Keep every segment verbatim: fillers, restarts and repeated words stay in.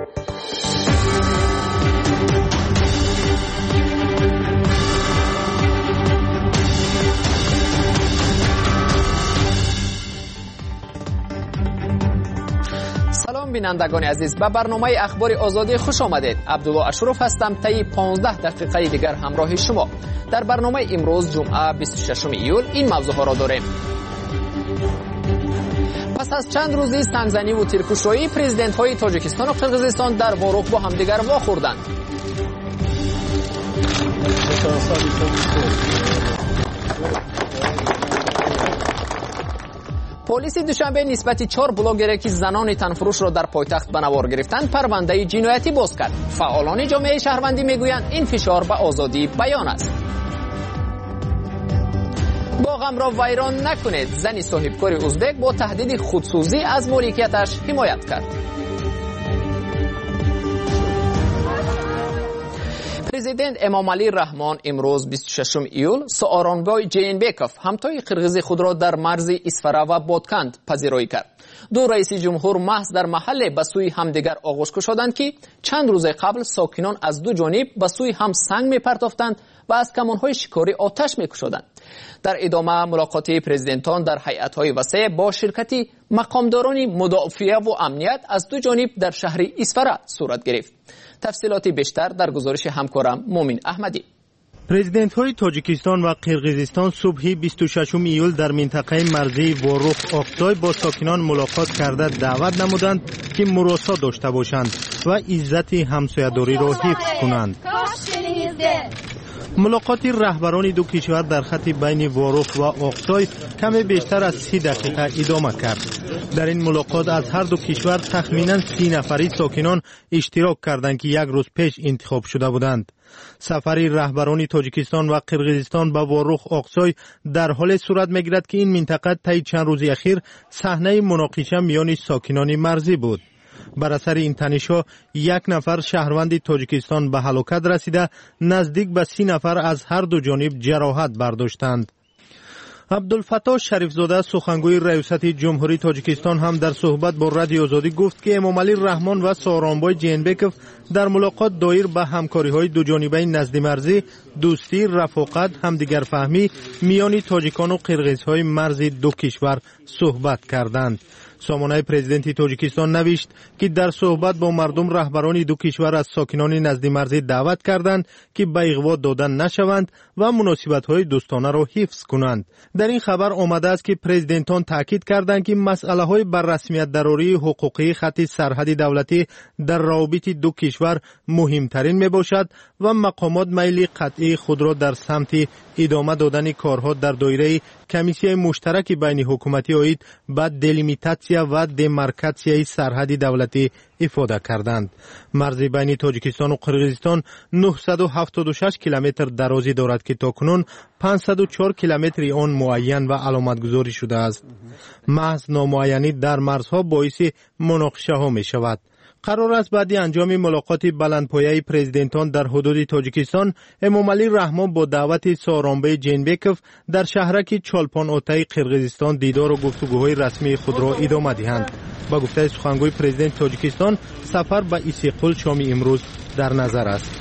سلام بینندگان عزیز، به برنامه اخبار آزادی خوش آمدید. عبدالله اشرف هستم. طی پانزده دقیقه دیگر همراه شما. در برنامه امروز جمعه بیست و ششم ایول این موضوع ها را داریم. پس از چند روزی سنگزنی و تیرکشایی، پرزیدنت های تاجیکستان و قرقیزستان در واروخ با همدیگر واخوردند. پلیس دوشنبه نسبت چهار بلاگری که زنان تنفروش را در پایتخت به نوار گرفتند پرونده جنایتی باز کرد. فعالان جامعه شهروندی میگویند این فشار به آزادی بیان است. باغم را ویران نکنید. زنی صاحبکار ازبک با تهدید خودسوزی از مالکیتش حمایت کرد. پرزیدنت امامعلی رحمان امروز بیست و ششم ایول سوارانبای جینبکوف همتای قرغیزی خود را در مرز اسفره و بادکند پذیرایی کرد. دو رئیس جمهور محض در محل به سوی همدیگر آغوش کشیدند که چند روز قبل ساکنان از دو جانب به سوی هم سنگ میپرتافتند و از کمانهای شکاری آتش میکشیدند. در ادامه ملاقات پرزیدنتان در هیئت‌های وسیع با شرکت مقامداران مدافعه و امنیت از دو جانب در شهر اسفره صورت گرفت. تفصیلات بیشتر در گزارش همکارم مومن احمدی. پرزیدنت های تاجیکستان و قرقیزستان صبح بیست و ششم ایول در منطقه مرزی واروخ آقسای با ساکنان ملاقات کرده دعوت نمودند که مراسا داشته باشند و عزت همسایه‌داری را حفظ کنند. ملاقات رهبران دو کشور در خط بین واروخ و آقسای کمی بیشتر از سی دقیقه ادامه کرد. در این ملاقات از هر دو کشور تخمینا سی نفری ساکنان اشتراک کردند که یک روز پیش انتخاب شده بودند. سفر رهبران تاجیکستان و قرقیزستان به واروخ آقسای در حال صورت میگیرد که این منطقه طی چند روز اخیر صحنه مناقشه میان ساکنان مرزی بود. بر اثر این تنش‌ها یک نفر شهروند تاجیکستان به هلاکت رسیده، نزدیک به سی نفر از هر دو جانب جراحت برداشتند. عبدالفتاح شریفزاده سخنگوی ریاست جمهوری تاجیکستان هم در صحبت با رادیو آزادی گفت که امامعلی رحمان و سوارانبای جینبکوف در ملاقات دایر به همکاری‌های دو جانبه نزد مرزی، دوستی، رفاقت، همدیگر فهمی میان تاجیکان و قرقیزهای مرز دو کشور صحبت کردند. سامانه پرزیدنت تاجیکستان نوشت که در صحبت با مردم رهبران دو کشور از ساکنان نزد مرزی دعوت کردند که به اغوا دادن نشوند و مناسبت‌های دوستانه را حفظ کنند. در این خبر آمده است که پرزیدنتان تاکید کردند که مسئله‌های بر رسمیت دراری حقوقی خط سرحدی دولتی در روابط دو کشور مهمترین میباشد و مقامات میل قطعی خود را در سمت ادامه دادن کارها در دایره کمیسیون مشترک بین حکومتی عاید به دلیمیتاسیا و دمارکاسیای سرحدی دولتی افاده کردند. مرز بین تاجیکستان و قرقیزستان نهصد و هفتاد و شش کیلومتر درازی دارد که تاکنون پانصد و چهار کیلومتر آن معین و علامت گذاری شده است. محض نامعینی در مرزها باعث مناقشه ها می شود. قرار است بعد انجام ملاقات بلندپایه پرزیدنتان در حدود تاجیکستان، امامعلی رحمان با دعوت سوارانبای جینبکوف در شهرک چالپان اوتای قرقیزستان دیدار و گفتگوهای رسمی خود را ادامه دهند. با گفته سخنگوی پرزیدنت تاجیکستان، سفر به استقلال شام امروز در نظر است.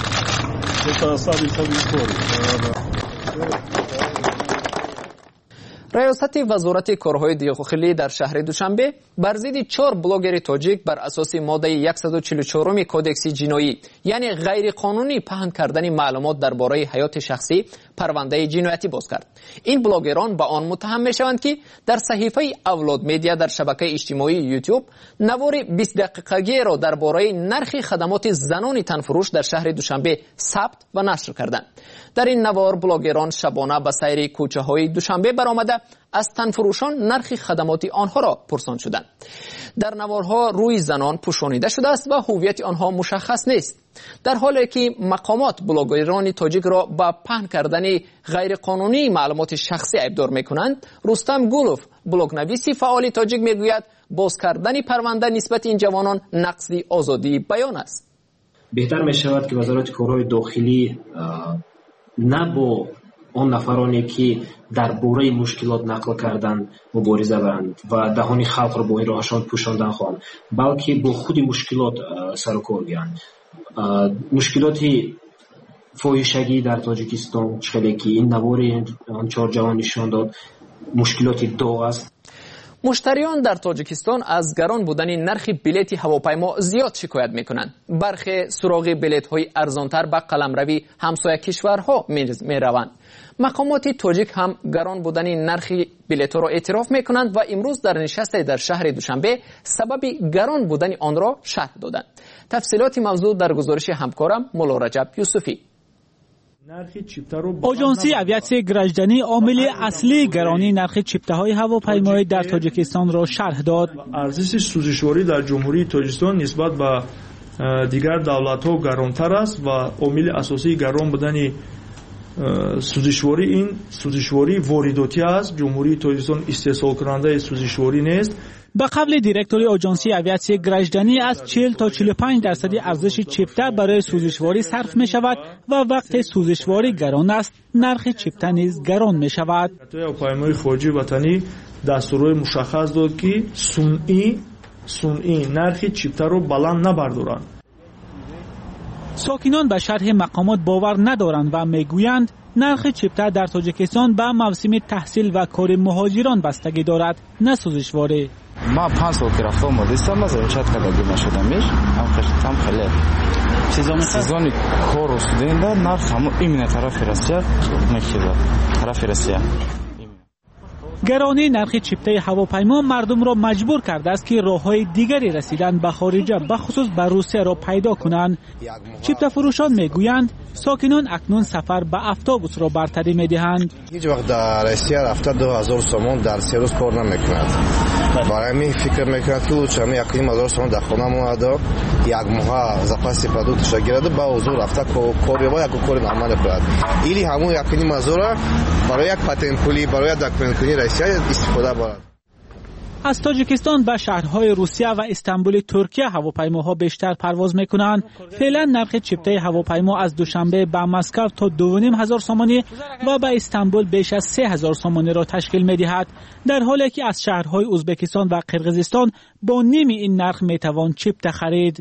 ریاست وزارت کارهای داخلی در شهر دوشنبه بر ضد چهار بلاگر تاجیک بر اساس ماده صد و چهل و چهار کودکس جنایی یعنی غیر قانونی پهن کردن معلومات درباره حیات شخصی پرونده جنایتی باز کرد. این بلاگران به آن متهم میشوند که در صحیفه اولاد مدیا در شبکه اجتماعی یوتیوب نوار بیست دقیقگی را درباره نرخ خدمات زنان تنفروش در شهر دوشنبه ثبت و نشر کردند. در این نوار بلاگران شبانه به سیر کوچه های دوشنبه برآمده از تنفروشان نرخ خدمات آنها را پرسان شدند. در نوارها روی زنان پوشانیده شده است و هویت آنها مشخص نیست. در حالی که مقامات بلاگران تاجیک را با پهن کردن غیرقانونی معلومات شخصی ابدار میکنند، رستم گولوف بلاگنویس فعال تاجیک میگوید باز کردن پرونده نسبت این جوانان نقض آزادی بیان است. بهتر می شود که وزارت کارهای داخلی نه با آن نفرانی که در باره مشکلات نقل کردن مبارزه برند و دهان خلق را با این راهشان پوشاندن خواهند، بلکه با خود مشکلات سر و کار گیرند. مشکلات فاحشگی در تاجیکستان چخیلی که این نواری آن چهار جوان نشان داد مشکلات دو است. مشتریان در تاجیکستان از گران بودن نرخ بلیط هواپیما زیاد شکایت میکنند. برخی سراغ بلیط های ارزانتر به قلمروی همسایه کشورها میروند. مقامات تاجیک هم گران بودن نرخ بلیط را اعتراف میکنند و امروز در نشست در شهر دوشنبه سبب گران بودن آن را شرح دادند. تفصیلات موضوع در گزارش همکارم مولا رجب یوسفی. آژانسی اویاسیون گرجدانی عامل اصلی گرانی نرخ چیپته‌های هواپیمایی در تاجیکستان را شرح داد. ارزش سوزشواری در جمهوری تاجیکستان نسبت به دیگر دولت‌ها گرانتر است و عامل اساسی گران بودن سوزشواری این سوزشواری وارداتی است. جمهوری تاجیکستان استحصال کننده سوزشواری نیست. به قول دیرکتوری آژانسی اویاسیون گرجدانی از چهل تا چهل و پنج درصد ارزش چیپته برای سوزشواری صرف می شود و وقت سوزشواری گران است نرخ چیپته نیز گران می شود. هواپیمای خارجی وطنی دستورهای مشخص داد که صنعی صنعی نرخ چیپته رو بلند نبردارند. ساکنان به شرح مقامات باور ندارند و میگویند نرخ چیپته در تاجیکستان به موسم تحصیل و کار مهاجران بستگی دارد نه سوزشواری. ما پنج سال که رفتم مدرسه از چت کدگی نشدمش هم خشتم خله سیزن سیزن کار استودنده نرخ هم این طرف رسیا میشه طرف رسیا. گرانی نرخ چیپته هواپیما مردم را مجبور کرده است که راه‌های دیگری رسیدن به خارجه به خصوص به روسیه را پیدا کنند. چیپته فروشان میگویند ساکنان اکنون سفر به اتوبوس را برتری میدهند. هیچ وقت در روسیه رفته دو هزار سومون در سه روز کار نمیکند. برای می فکر میکند که چمی یکیم هزار سومون در خانه مونده یک ماه زپاس پروداکتش گرفته با حضور رفته کاری با یک کار نامه نکرد. ایلی همون یکیم هزار برای یک پاتنت پولی برای داکومنت کنی روسیه استفاده برد. از تاجیکستان به شهرهای روسیه و استانبول ترکیه هواپیماها بیشتر پرواز میکنند. فعلا نرخ چیپته هواپیما از دوشنبه به مسکو تا دو و نیم هزار سومانی و به استانبول بیش از سه هزار سومانی را تشکیل میدهد، در حالی که از شهرهای ازبکستان و قرقیزستان با نیم این نرخ میتوان چیپته خرید.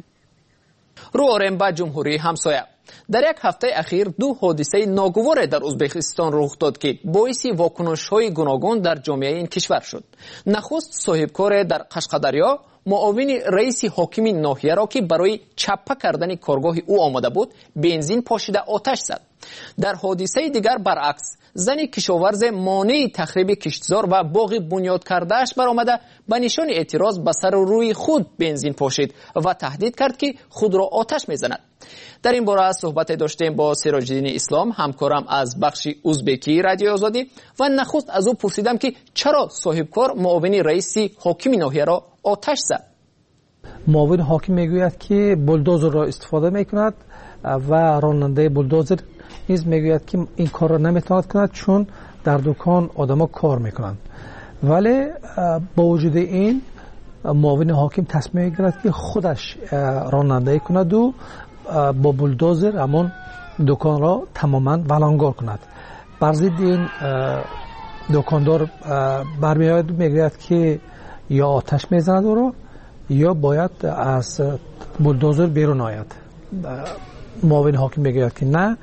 رو آریم به جمهوری همسایه. در یک هفته اخیر دو حادثه ناگوار در ازبکستان رخ داد که باعث واکنش‌های گوناگون در جامعه این کشور شد. نخست صاحبکار در قشقدریا معاون رئیس حاکم ناحیه را که برای چپه کردن کارگاه او آمده بود بنزین پاشیده آتش زد. در حادثه دیگر برعکس زن کشاورز مانع تخریب کشتزار و باغ بنیاد کردهش برآمده به نشان اعتراض به سر و روی خود بنزین پاشید و تهدید کرد که خود را آتش میزند. در این باره صحبت داشتیم با سراج الدین اسلام، همکارم از بخش ازبکی رادیو آزادی، و نخست از او پرسیدم که چرا صاحبکار معاون رئیس حاکم ناحیه را آتش زد. معاون حاکم میگوید که بولدوزر را استفاده میکند و راننده بولدوزر نیز میگوید که این کار را نمیتواند کند چون در دکان آدما کار میکنند. ولی با وجود این معاون حاکم تصمیم میگیرد که خودش رانندگی کند و با بولدوزر همون دکان را تماما ولنگار کند. بر ضد این دکاندار برمیآید میگوید که یا آتش میزند او را یا باید از بولدوزر بیرون آید. معاون حاکم میگوید که نه.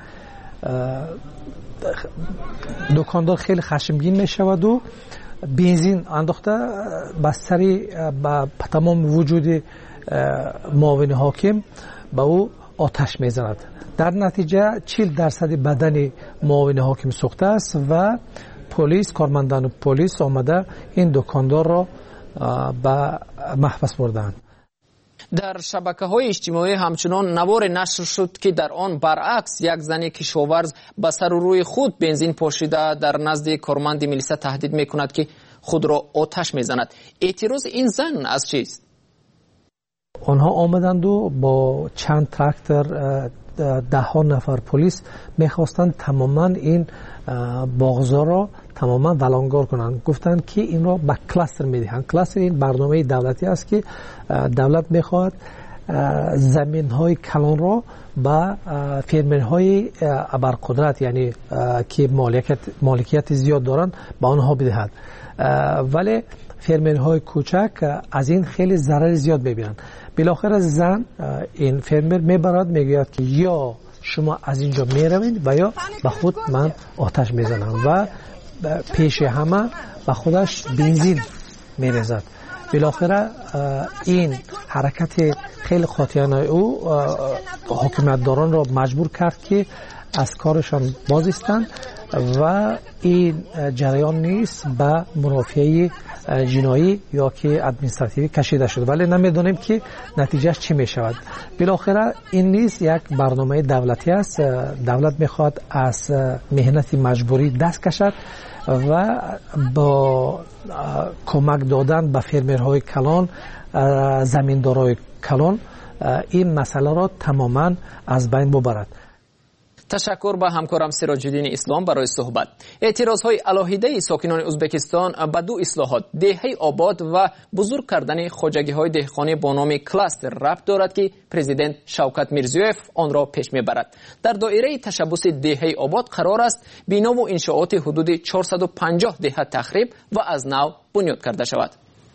دکاندار خیلی خشمگین میشود و بنزین انداخته بستری به تمام وجود معاون حاکم به او آتش میزند. در نتیجه چهل درصد بدن معاون حاکم سوخته است و پلیس کارمندان پلیس آمده این دکاندار را به محبس بردند. در شبکه‌های اجتماعی همچنان نوار نشر شد که در آن برعکس یک زن کشاورز به سر و روی خود بنزین پاشیده در نزد کارمند ملیسا تهدید میکند که خود را آتش میزند. اعتراض این زن از چیست؟ آنها آمدند و با چند تراکتور ده ها نفر پلیس میخواستند تماما این باغزار را تماما ولنگار کنند. گفتند که این را به کلاستر میدهند. کلاستر این برنامه دولتی است که دولت میخواهد زمین های کلان را به فرمر های ابرقدرت یعنی که مالکیت مالکیت زیاد دارند به آنها بدهد، ولی فرمرهای کوچک از این خیلی ضرر زیاد میبینند. بالاخره زن این فرمر میبرد میگوید که یا شما از اینجا میروید و یا به خود من آتش میزنم و پیش همه به خودش بنزین میریزد. بالاخره این حرکت خیلی خاطیانه او حکومتداران را مجبور کرد که از کارشان باز ایستند و این جریان نیست به مرافعه جنایی یا که ادمنستراتیوی کشیده شد، ولی نمیدونیم که نتیجهش چی می شود. بالاخره این نیست یک برنامه دولتی است. دولت میخواد از مهنت مجبوری دست کشد و با کمک دادن به فرمرهای کلان، زمیندارای کلان این مسئله را تماما از بین ببرد. تشکر به همکارم سراج الدین اسلام برای صحبت. اعتراضهای علاهیده ساکنان ازبکستان به دو اصلاحات دهه آباد و بزرگ کردن خواجگی‌های دهقانی با نام کلاستر ربط دارد که پرزیدنت شوکت میرزیویف آن را پیش میبرد. در دایره تشبث دهه آباد قرار است بنا و انشاءات حدود چهارصد و پنجاه دهه تخریب و از نو بنیاد کرده شود.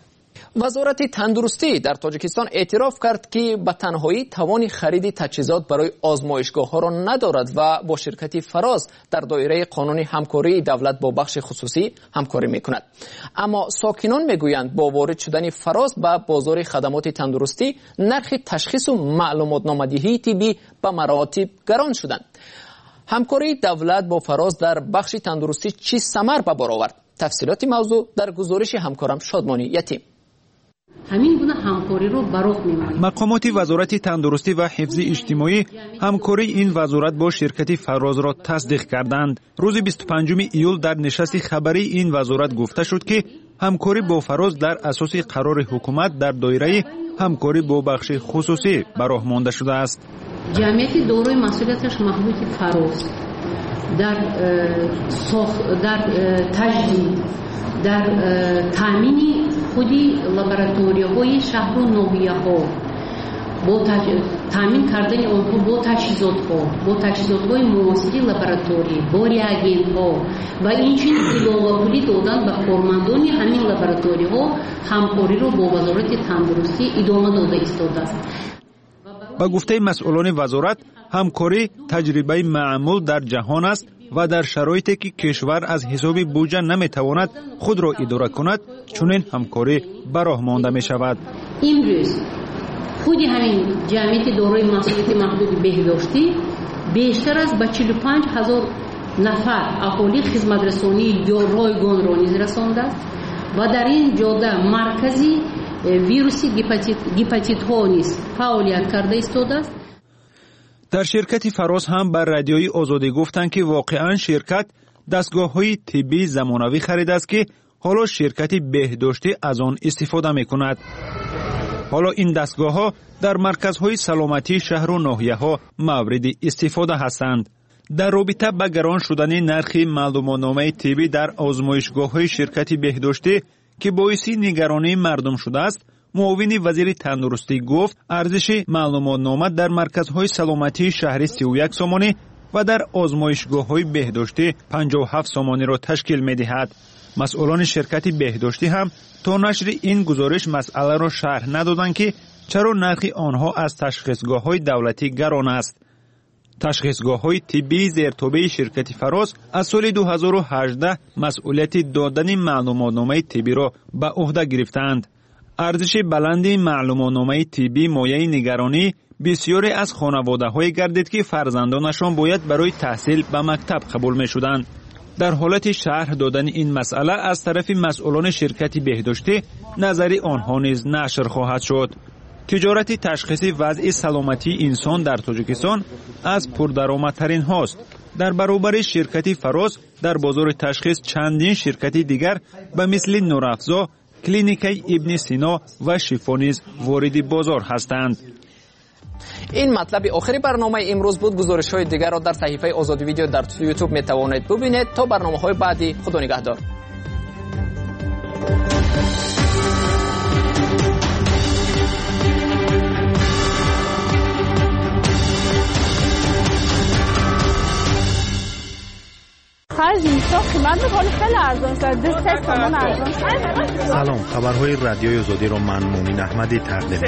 وزارت تندرستی در تاجیکستان اعتراف کرد که به تنهایی توان خرید تجهیزات برای آزمایشگاه ها را ندارد و با شرکت فراز در دایره قانون همکاری دولت با بخش خصوصی همکاری میکند. اما ساکنان میگویند با وارد شدن فراز به بازار خدمات تندرستی نرخ تشخیص و معلومات نامدهی طبی به مراتب گران شدند. همکاری دولت با فراز در بخش تندرستی چی ثمر به بار آورد؟ تفصیلات موضوع در گزارش همکارم شادمانی یتیم. همین گونه همکاری رو براه می‌مانیم. مقامات وزارت تندرستی و حفظ اجتماعی همکاری این وزارت با شرکت فراز را تصدیق کردند. روز بیست و پنجم ایول در نشست خبری این وزارت گفته شد که همکاری با فراز در اساس قرار حکومت در دایره همکاری با بخش خصوصی براه مانده شده است. جمعیت دارای مسئولیتش محدود فراز در ساخت در تجدید در تامین خودی لابراتوری‌های شهر و ناحیه‌ها با تامین کردن آنها با تجهیزات‌ها با تجهیزات‌های معاصر لابراتوری با ریاگنت‌ها و اینچنین علاوه پولی دادن به کارمندان همین لابراتوری‌ها همکاری را با وزارت تندرستی ادامه داده ایستاده است. با گفته مسئولان وزارت همکاری تجربه معمول در جهان است و در شرایطی که کشور از حساب بودجه نمیتواند خود را اداره کند چنین همکاری براه مانده می شود. امروز خود همین جمعیت دارای مسئولیت محدود بهداشتی بیشتر از به چهل و پنج هزار نفر اهالی خدمت رسانی یا رایگان را نیز رسانده است و در این جاده مرکزی ویروسی گپاتیت ها نیز فعالیت کرده ایستاده است. در شرکت فراز هم بر رادیوی آزادی گفتند که واقعا شرکت دستگاه‌های طبی زمانوی خرید است که حالا شرکت بهداشتی از آن استفاده می‌کند. حالا این دستگاه‌ها در مرکزهای سلامتی شهر و ناحیه‌ها مورد استفاده هستند. در رابطه با گران شدن نرخ معلوماتنامه طبی در آزمایشگاه‌های شرکت بهداشتی که باعث نگرانی مردم شده است، معاون وزیر تندرستی گفت ارزش معلوماتنامه در مرکزهای سلامتی شهری سی و یک سامانی و در آزمایشگاه‌های بهداشتی پنجاه و هفت سامانی را تشکیل می‌دهد. مسئولان شرکت بهداشتی هم تا نشر این گزارش مسئله را شرح ندادند که چرا نرخ آنها از تشخیصگاه‌های دولتی گران است. تشخیصگاه‌های طبی زیرتابع شرکت فراز از سال دو هزار و هجده مسئولیت دادن معلوماتنامه طبی را به عهده گرفتند. ارزش بلند معلوماتنامه طبی مایه نگرانی بسیاری از خانواده‌های گردید که فرزندانشان باید برای تحصیل به مکتب قبول می‌شدند. در حالت شرح دادن این مسئله از طرف مسئولان شرکت بهداشتی نظری آنها نیز نشر خواهد شد. تجارت تشخیص وضع سلامتی انسان در تاجیکستان از پردرآمدترین هاست. در برابر شرکت فراز در بازار تشخیص چندین شرکت دیگر به مثل نورافزا، کلینیکای ابن سینا و شفا نیز وارد بازار هستند. این مطلب آخری برنامه امروز بود. گزارش های دیگر را در صفحه آزادی ویدیو در یوتیوب می توانید ببینید. تا برنامه های بعدی، خدا نگهدار. هر سلام، خبرهای رادیوی آزادی رو من مومن احمدی تقدیم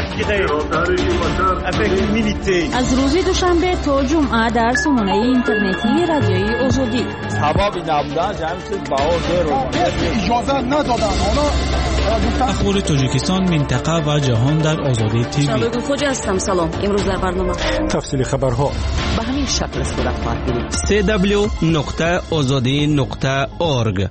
می‌کنم. از روز دوشنبه تا جمعه در سامانه اینترنتی رادیوی آزادی. سبب نبودن جمع چیز باور رو اجازه ندادن. اخبار تاجیکستان، منطقه و جهان در آزادی تیوی. شباب خوج هستم. سلام. امروز در برنامه تفصیل خبرها به همین شکل صورت خواهد گرفت. سی دبلیو نقطه آزادی نقطه اورگ.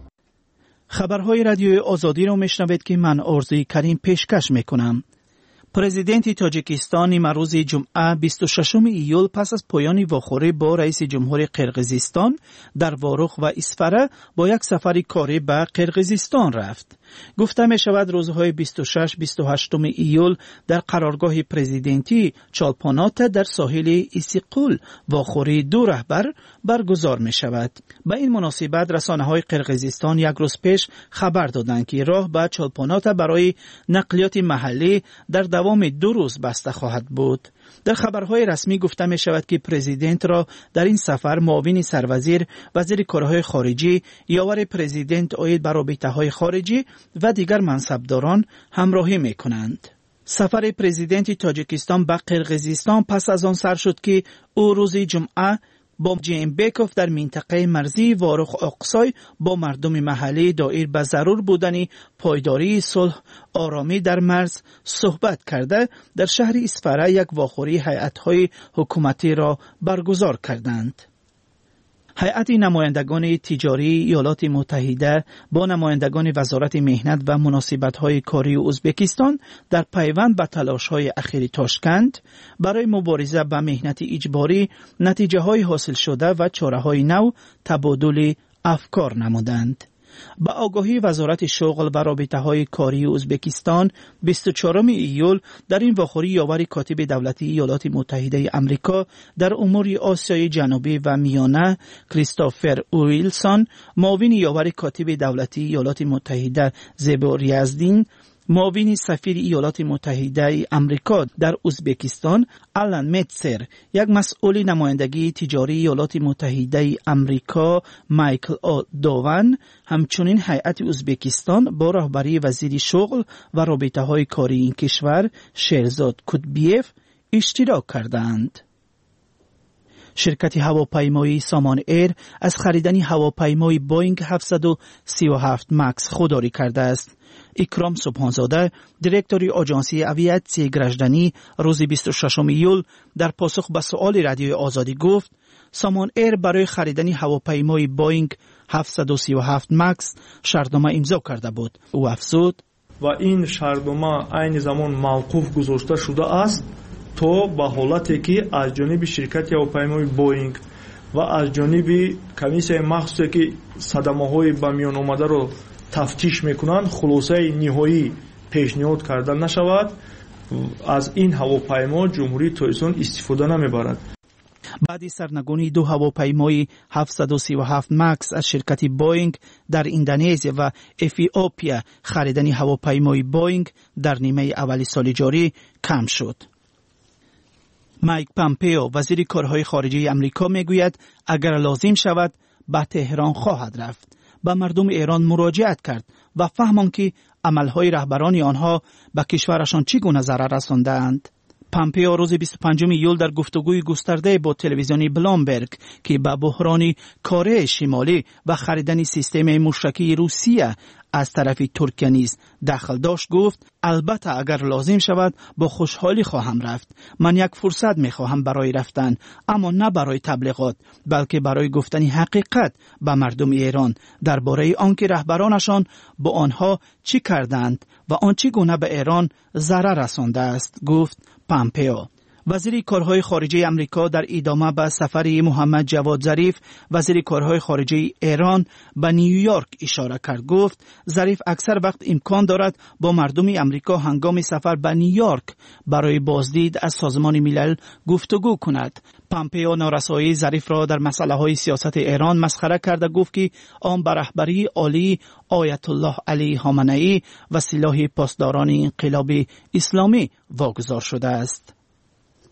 خبرهای رادیوی آزادی را میشنوید که من عرضی کریم پیشکش میکنم. پرزیدنت تاجیکستان امروز جمعه بیست و ششم ایول پس از پایان واخوری با رئیس جمهور قرقیزستان در واروخ و اسفره با یک سفر کاری به قرقیزستان رفت. گفته می شود روزهای بیست و شش بیست و هشت ایول در قرارگاه پرزیدنتی چالپانات در ساحل ایسیقول واخوری دو رهبر برگزار می شود. به این مناسبت رسانه های قرقیزستان یک روز پیش خبر دادند که راه به چالپانات برای نقلیات محلی در دوام دو روز بسته خواهد بود. در خبرهای رسمی گفته می شود که پرزیدنت را در این سفر معاون سروزیر، وزیر کارهای خارجی، یاور پرزیدنت اوید بر رابطه‌های خارجی و دیگر منصبداران همراهی می کنند. سفر پرزیدنت تاجیکستان به قرقیزستان پس از آن سر شد که او روز جمعه با جیمبکوف در منطقه مرزی واروخ اقصای با مردم محلی دایر به ضرور بودن پایداری صلح آرامی در مرز صحبت کرده در شهر اسفره یک واخوری هیئت‌های حکومتی را برگزار کردند. هیئت نمایندگان تجاری ایالات متحده با نمایندگان وزارت مهنت و مناسبت‌های کاری ازبکستان در پیوند به تلاش‌های اخیر تاشکند برای مبارزه با مهنت اجباری نتیجه‌های حاصل شده و چاره‌های نو تبادل افکار نمودند. با آگاهی وزارت شغل و رابطه‌های کاری ازبکستان بیست و چهارم ایول در این واخوری یاور کاتب دولتی ایالات متحده آمریکا در امور آسیای جنوبی و میانه کریستوفر ویلسون، معاون یاور کاتب دولتی ایالات متحده زیبا ریاضدین، معاون سفیر ایالات متحده آمریکا در ازبکستان آلن متسر، یک مسئول نمایندگی تجاری ایالات متحده آمریکا مایکل او دوون، همچنین هیئت ازبکستان با رهبری وزیر شغل و رابطه‌های کاری این کشور شهرزاد کودبیف اشتراک کردند. شرکت هواپیمایی سامان ایر از خریدن هواپیمای بوینگ هفتصد و سی و هفت مکس خودداری کرده است. اکرام سبحانزاده، دیرکتوری آژانسی اویاسیون گرجدانی روز بیست و ششم ایول در پاسخ به سؤال رادیوی آزادی گفت سامان ایر برای خریدن هواپیمای بوینگ هفتصد و سی و هفت مکس شرطنامه امضا کرده بود. او افزود و این شرطنامه عین زمان موقوف گذاشته شده است تا به حالتی که از جانب شرکت هواپیمای بوینگ و از جانب کمیسیون مخصوصی که صدمه‌های به میان آمده رو تفتیش میکنند خلاصه نهایی پیشنهاد کرده نشود. از این هواپیما جمهوری تاجیکستان استفاده نمیبرد. بعد سرنگونی دو هواپیمای هفتصد و سی و هفت مکس از شرکت بوینگ در اندونزی و اتیوپیا خریدن هواپیمای بوینگ در نیمه اول سال جاری کم شد. مایک پامپئو وزیر کارهای خارجه آمریکا میگوید اگر لازم شود به تهران خواهد رفت. به مردم ایران مراجعت کرد و فهمان که عملهای رهبران آنها به کشورشان چگونه ضرر رسانده‌اند. پامپئو روز بیست و پنجم ایول در گفتگوی گسترده با تلویزیونی بلومبرگ که به بحران کره شمالی و خریدن سیستم موشکی روسیه از طرف ترکیه نیز دخل داشت گفت البته اگر لازم شود با خوشحالی خواهم رفت. من یک فرصت می خواهم برای رفتن، اما نه برای تبلیغات بلکه برای گفتن حقیقت به مردم ایران درباره آنکه رهبرانشان با آنها چی کردند و آن چگونه به ایران ضرر رسانده است، گفت پامپئو. وزیر کارهای خارجه آمریکا در ادامه به سفر محمد جواد ظریف وزیر کارهای خارجه ایران به نیویورک اشاره کرد. گفت ظریف اکثر وقت امکان دارد با مردم آمریکا هنگام سفر به نیویورک برای بازدید از سازمان ملل گفتگو کند. پامپئو نارسایی ظریف را در مسائل سیاست ایران مسخره کرده گفت که آن به رهبری عالی آیت الله علی خامنه‌ای و سلاح پاسداران انقلاب اسلامی واگذار شده است.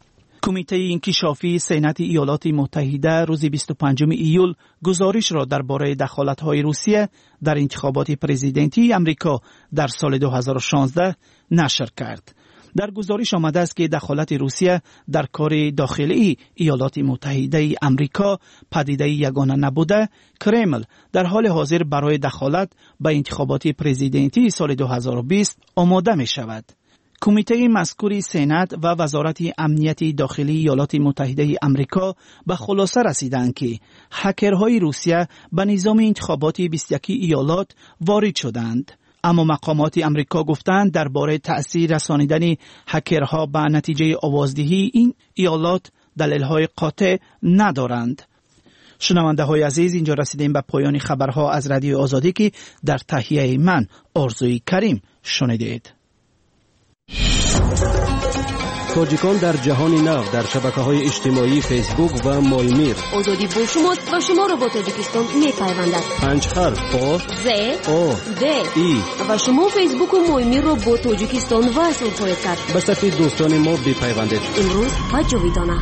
کمیته انکشافی سنت ایالات متحده روز بیست و پنجم ایول گزارش را درباره دخالت‌های روسیه در انتخابات پرزیدنتی امریکا در سال دو هزار و شانزده نشر کرد. در گزارش آمده است که دخالت روسیه در کار داخلی ایالات متحده امریکا پدیده یگانه نبوده، کرمل در حال حاضر برای دخالت به انتخابات پرزیدنتی سال دو هزار و بیست آماده می شود. کمیته مذکور سنت و وزارت امنیت داخلی ایالات متحده امریکا به خلاصه رسیدند که هکرهای روسیه به نظام انتخابات بیست و یک ایالات وارد شدند. اما مقامات امریکا گفتند درباره تأثیر رسانیدن هکرها به نتیجه آوازدهی این ایالات دلیل‌های قاطع ندارند. شنونده های عزیز، اینجا رسیدیم به پایان خبرها از رادیو آزادی که در تهیه من آرزوی کریم شنیدید. تاجیکان در جهان نو در شبکه‌های اجتماعی فیسبوک و مایمیر. آزادی با شماست و شما را با تاجیکستان می‌پیوندد. پنج حرف آ ز او د ای و شما فیسبوک و مایمیر را با تاجیکستان وصل خواهید کرد. به صفحه دوستان ما بپیوندید. امروز و جاویدانه.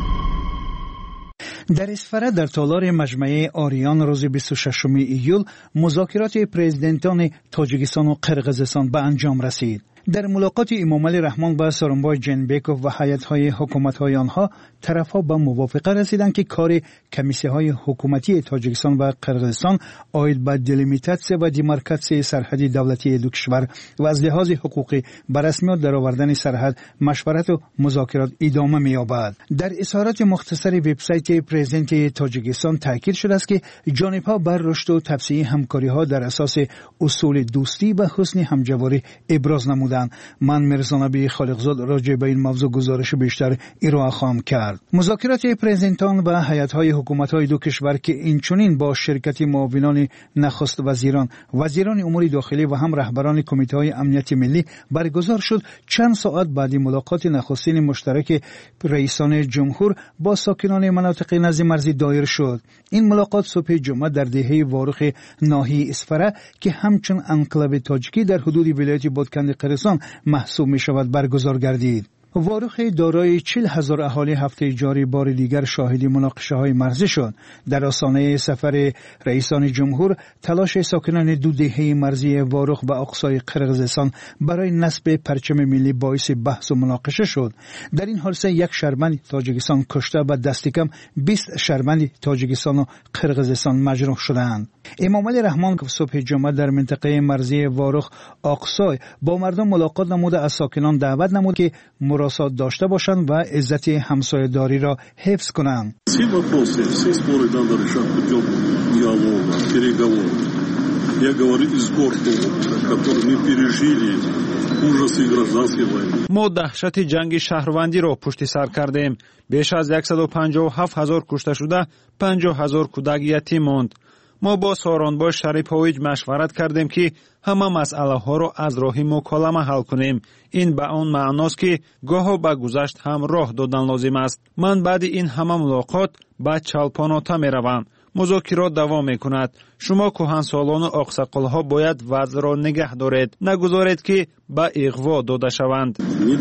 در اسفره در تالار مجمع آریان روز بیست و ششم ایول مذاکرات پرزیدنتان تاجیکستان و قرقیزستان به انجام رسید. در ملاقات امامعلی رحمان با سورونبای جینبکوف و هیئت‌های حکومت‌های آنها طرف‌ها به موافقه رسیدند که کار کمیسی‌های حکومتی تاجیکستان و قرقیزستان آید به دلیمیتاسیون و دیمارکاسیون سرحدی دولتی دو کشور و از لحاظ حقوقی به رسمیت درآوردن سرحد مشورت و مذاکرات ادامه می‌یابد. در اظهارات مختصر وبسایت پرزیدنت تاجیکستان تاکید شده است که جانب‌ها بر رشد و توسعه همکاری‌ها در اساس اصول دوستی و حسن همجواری ابراز نمودند. من مرزانبی خالقزاد راجع به این موضوع گزارش بیشتر ارائه خواهم کرد. مذاکرات پرزیدنتان و هیئت‌های حکومت‌های دو کشور که اینچنین با شرکت معاونان نخست وزیران، وزیران امور داخلی و هم رهبران کمیته‌های امنیت ملی برگزار شد، چند ساعت بعد ملاقات نخستین مشترک رئیسان جمهور با ساکنان مناطق نزد مرزی دایر شد. این ملاقات صبح جمعه در دهه واروخ ناحیه اسفره که همچون انکلاو تاجیکی در حدود ولایت بادکند قرقیزستان محسوب می شود برگزار گردید. واروخ دارای چهل هزار اهالی هفته جاری بار دیگر شاهد مناقشه های مرزی شد. در آستانه سفر رئیسان جمهور تلاش ساکنان دو دهه مرزی واروخ و اقصای قرقیزستان برای نصب پرچم ملی باعث بحث و مناقشه شد. در این حادثه یک شهروند تاجیکستان کشته و دست کم بیست شهروند تاجیکستان و قرقیزستان مجروح شدند. امامعلی رحمان که صبح جمعه در منطقه مرزی واروخ اقصای با مردم ملاقات نموده از ساکنان دعوت نمود که مراسات داشته باشند و عزت همسایه‌داری را حفظ کنند. ما دهشت جنگ شهروندی را پشت سر کردیم. بیش از صد و پنجاه و هفت هزار کشته شده، پنجاه هزار کودک یتیم ماند. ما با سورونبای شریفویچ مشورت کردیم که همه مسئله ها را از راه مکالمه حل کنیم. این به آن معناست که گاهی به گذشت هم راه دادن لازم است. من بعد این همه ملاقات به چالپاناتا می روم. مذاکرات دوام می کند. شما کهنسالان و آقساقل‌ها باید وضع را نگه دارید. نگذارید که به اغوا داده شوند.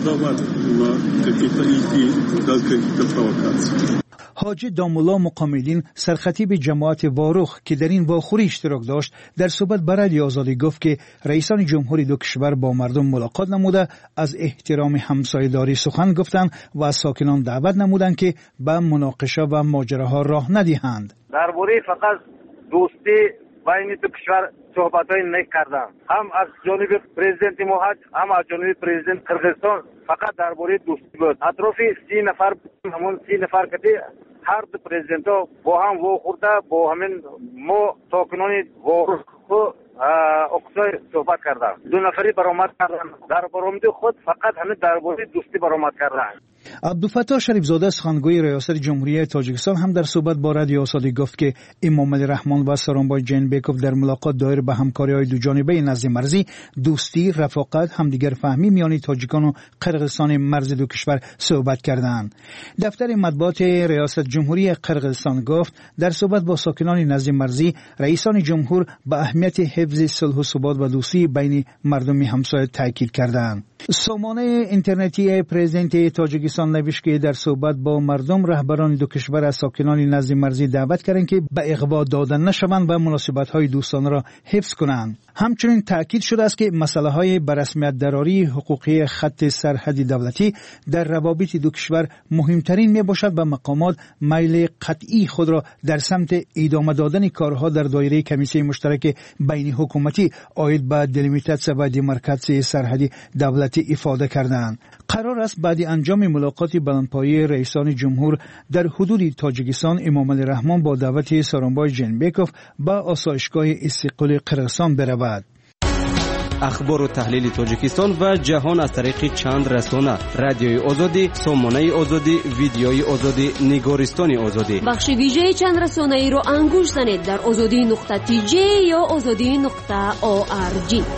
حاجی دامولا مقامدین سرخطیب جماعت واروخ که در این واخوری اشتراک داشت در صحبت با رادیو آزادی گفت که رئیسان جمهوری دو کشور با مردم ملاقات نموده از احترام همسایه‌داری سخن گفتند و از ساکنان دعوت نمودند که به مناقشه و ماجراها راه ندهند. درباره فقط دوستی بین دو کشور صحبت‌های نیک کردند. هم از جانب پرزیدنت موحد هم از جانب پرزیدنت قرقیزستان فقط درباره دوستی بود. اطراف سی نفر همون سی نفر که هر دو پرزیدنت‌ها با هم و خورده با همین ما ساکنان واروخ اقصای صحبت کردند. دو نفری برآمد کردند. در برآمد خود فقط همین درباره دوستی برآمد کردند. عبدالفتاح شریفزاده سخنگوی ریاست جمهوری تاجیکستان هم در صحبت با رادیو آزادی گفت که امامعلی رحمان و سورونبای جینبکوف در ملاقات دایر به همکاری‌های دو جانبه نزد مرزی، دوستی، رفاقت، همدیگر فهمی میان تاجیکان و قرقیزستان مرز دو کشور صحبت کردند. دفتر مطبوعات ریاست جمهوری قرقیزستان گفت در صحبت با ساکنان نزد مرزی، رئیسان جمهور به اهمیت حفظ صلح و ثبات و دوستی بین مردم همسایه تاکید کردند. سامانه اینترنتی پرزیدنت تاجیکستان نوشت که در صحبت با مردم رهبران دو کشور از ساکنان نزد مرزی دعوت کردند که به اغوا دادن نشوند و مناسبت‌های دوستانه را حفظ کنند. همچنین تاکید شده است که مسائل بررسمیت دراری حقوقی خط سرحدی دولتی در روابط دو کشور مهمترین میباشد و مقامات میل قطعی خود را در سمت ادامه دادن کارها در دایره کمیسیون مشترک بین حکومتی عاید به دلیمیتاسیون و دیمارکاسیون سرحدی دولتی افاده کردند. قرار است بعد انجام ملاقات بلندپایه رئیسان جمهور در حدود تاجیکستان امامعلی رحمان با دعوت سورونبای جنبکوف به آسایشگاه استقلال قرغیزستان برود. اخبار و تحلیل تاجیکستان و جهان از طریق چند رسانه: رادیوی آزادی، سامانه آزادی، ویدیوی آزادی، نگارستان آزادی. بخش ویژه چند رسانه ای رو انگوش زنید در آزادی نقطه تی جی یا آزادی نقطه او آر جی.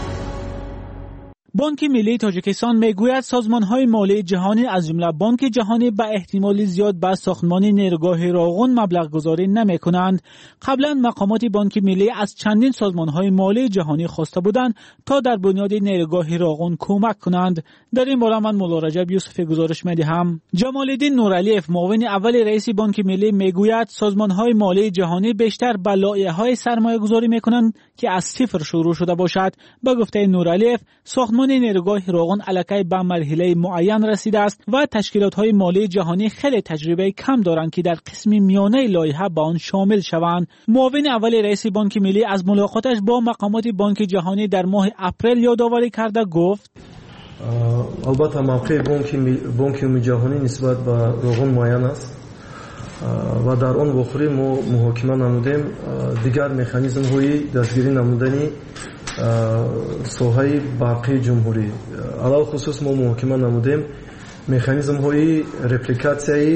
بانک ملی تاجیکستان میگوید سازمان‌های مالی جهانی از جمله بانک جهانی به احتمال زیاد به ساختمان نیرگاه راغون مبلغ گذاری نمی‌کنند. قبلا مقامات بانک ملی از چندین سازمان‌های مالی جهانی خواسته بودند تا در بنیاد نیرگاه راغون کمک کنند. در این باره من مولا رجب یوسفی گزارش می‌دهم. جمال الدین نورعلیف، معاون اول رئیس بانک ملی، میگوید سازمان‌های مالی جهانی بیشتر به لایحه‌های سرمایه‌گذاری می‌کنند که از صفر شروع شده باشد. به گفته نورعلیف، ساختمان نیرگاه راغون الکی به مرحله معین رسیده است و تشکیلات‌های مالی جهانی خیلی تجربه کم دارند که در قسم میانه لایحه به آن شامل شوند. معاون اول رئیس بانک ملی از ملاقاتش با مقامات بانک جهانی در ماه اپریل یادآوری کرده گفت: البته موقع بانک بانک جهانی نسبت به راغون معین است و در آن واقعی ما محاکمه نمودیم دیگر مکانیزم های دستگیری نمودنی соҳаи барқии ҷумҳурӣ алал хусус мо муҳокима намудем механизмҳои репликатсияи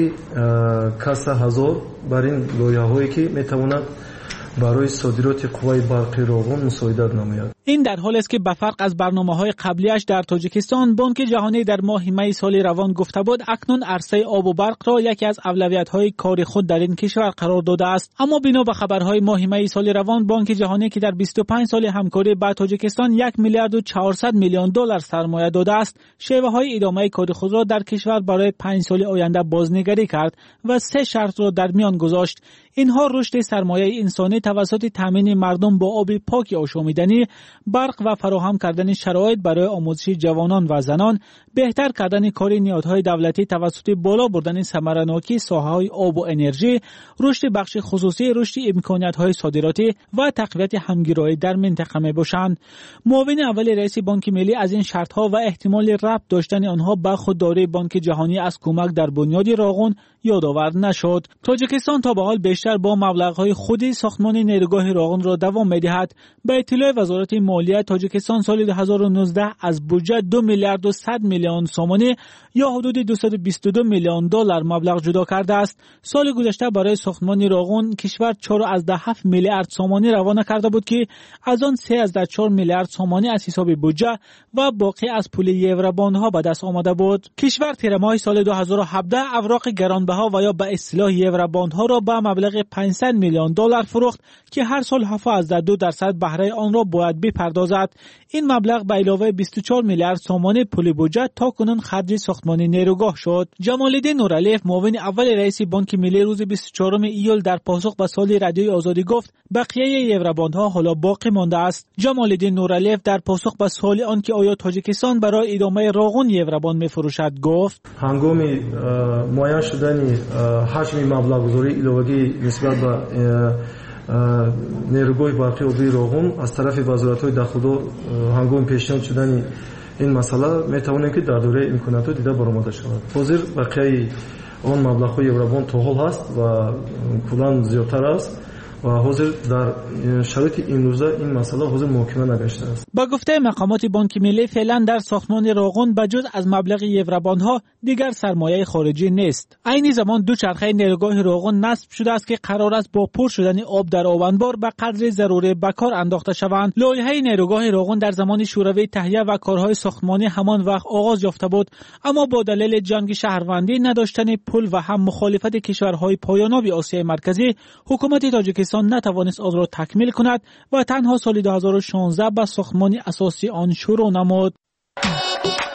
каса ҳазор бар ин лоиҳаҳое ки метавонад برای صادرات قوای برقی راغون مساعدت نماید. این در حالی است که به فرق از برنامه‌های قبلیش در تاجیکستان، بانک جهانی در ماه می سال روان گفته بود اکنون عرصه آب و برق را یکی از اولویت‌های کار خود در این کشور قرار داده است. اما بنا به خبرهای ماه می سال روان، بانک جهانی که در بیست و پنج سال همکاری با تاجیکستان یک میلیارد و چهارصد میلیون دلار سرمایه داده است، شیوه‌های ادامه کار خود را در کشور برای پنج سال آینده بازنگری کرد و سه شرط را در میان گذاشت. اینها رشد سرمایه انسانی توسط تامین مردم با آب پاک آشامیدنی، برق و فراهم کردن شرایط برای آموزش جوانان و زنان، بهتر کردن کار نهادهای دولتی توسط بالا بردن ثمره‌ناکی ساحه‌های آب و انرژی، رشد بخش خصوصی، رشد امکانات‌های صادراتی و تقویت همگرایی در منطقه میباشند. معاون اول رئیس بانک ملی از این شرط‌ها و احتمال ربط داشتن آنها به خودداری بانک جهانی از کمک در بنیاد راغون یادآور نشد. تاجیکستان تا به حال بیشتر با مبلغ‌های خودی ساختمان نیرگاه راغون را دوام می‌دهد. به اطلاع وزارت مالیه، تاجیکستان سال دو هزار و نوزده از بودجه دو میلیارد و صد میلیون سومانی یا حدود دویست و بیست و دو میلیون دلار مبلغ جدا کرده است. سال گذشته برای ساختمان راغون کشور چهار ممیز هفت میلیارد سومانی روانه کرده بود که از آن سه ممیز چهار میلیارد سومانی از حساب بودجه و باقی از پول یورباندها به دست آمده بود. کشور تیر ماه سال دو هزار و هفده اوراق گرانبها و یا به اصطلاح یورباندها را به مبلغ پانصد میلیون دلار فروخت که هر سال هفت ممیز دو درصد بهره آن را باید بپردازد. این مبلغ به علاوه بیست و چهار میلیارد سومانی پول بودجه تا کنون خرج ساختمان نیروگاه شد. جمال الدین نورعلیف، معاون اول رئیس بانک ملی، روز بیست و چهارم ایول در پاسخ به سوال رادیوی آزادی گفت بقیه یورباندها حالا باقی مانده است. جمال الدین نورعلیف در پاسخ به سوال آن که آیا تاجیکستان برای ادامه راغون یورباند میفروشد گفت هنگام معین شدن حجم مبلغ‌گذاری ایلاوگی نسبت به نیروگاه برقی آبی راغون از طرف وزارت‌های داخلی هنگام پیشنهاد شدن این مسئله میتوانیم که در دوره امکانات دیده برآمده شود. حاضر بقیه آن مبلغ‌های یورباند تا حال هست و کلاً زیادتر است و حاضر در شرایط امروزه این مسئله حاضر محاکمه نگشته است. با گفته مقامات بانک ملی فعلا در ساختمان راغون بجز از مبلغ یورباندها دیگر سرمایه خارجی نیست. عین زمان دو چرخه نیرگاه راغون نصب شده است که قرار است با پر شدن آب در آبانبار به قدر ضروری به کار انداخته شوند. لایحه نیرگاه راغون در زمان شوروی تهیه و کارهای ساختمانی همان وقت آغاز یافته بود، اما با دلیل جنگ شهروندی، نداشتن پل و هم مخالفت کشورهای پایاناب آسیای مرکزی، حکومت تاجیکستان نتوانست آن را تکمیل کند و تنها سال دو هزار و شانزده به ساختمان اساسی آن شروع نمود.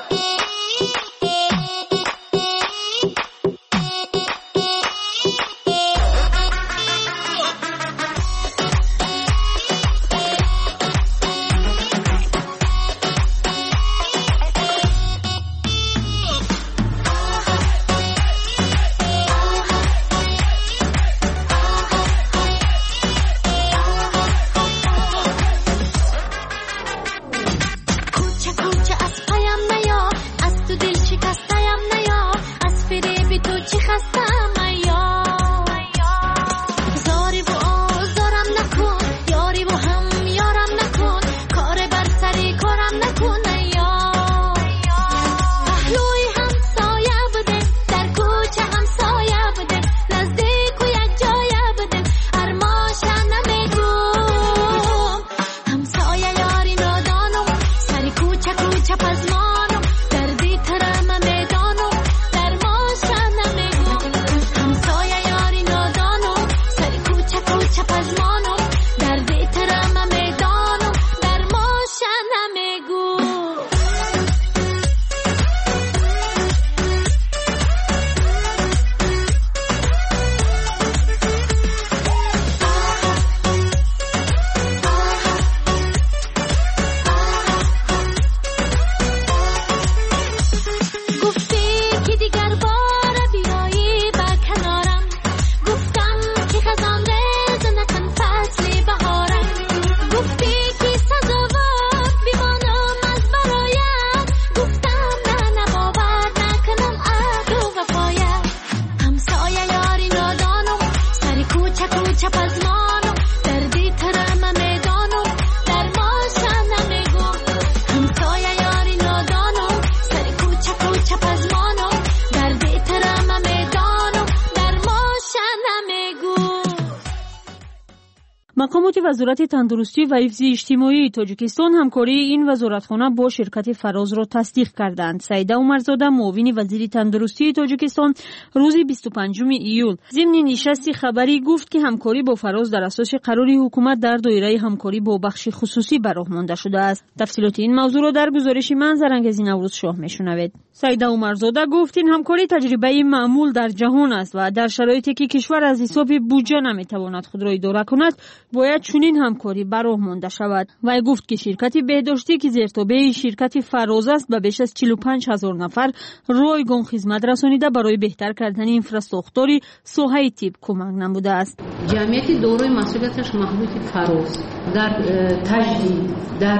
مقامات وزارت تندرستی و حفظ اجتماعی تاجیکستان همکاری این وزارتخانه با شرکت فراز را تصدیق کردند. سعیده عمرزاده معاون وزیر تندرستی تاجیکستان روز بیست و پنجم ایول ضمن نشست خبری گفت که همکاری با فراز در اساس قرار حکومت در دایره همکاری با بخش خصوصی به راه مانده شده است. تفصیلات این موضوع را در گزارش من زرنگزی نوروز شاه میشنوید. سعیده عمرزاده گفت این همکاری تجربه معمول در جهان است و در شرایطی که کشور از حساب بودجه نمیتواند خود را اداره کند باید چنین همکاری به راه مانده شود. و گفت که شرکت بهداشتی که زیرتابع شرکت فراز است به بیش از چهل و پنج هزار نفر رایگان خدمت رسانیده برای بهتر کردن اینفراستراکچور ساحه طب کمک نموده است. جمعیت دارای مسئولیتش محدود فراز در تجدید در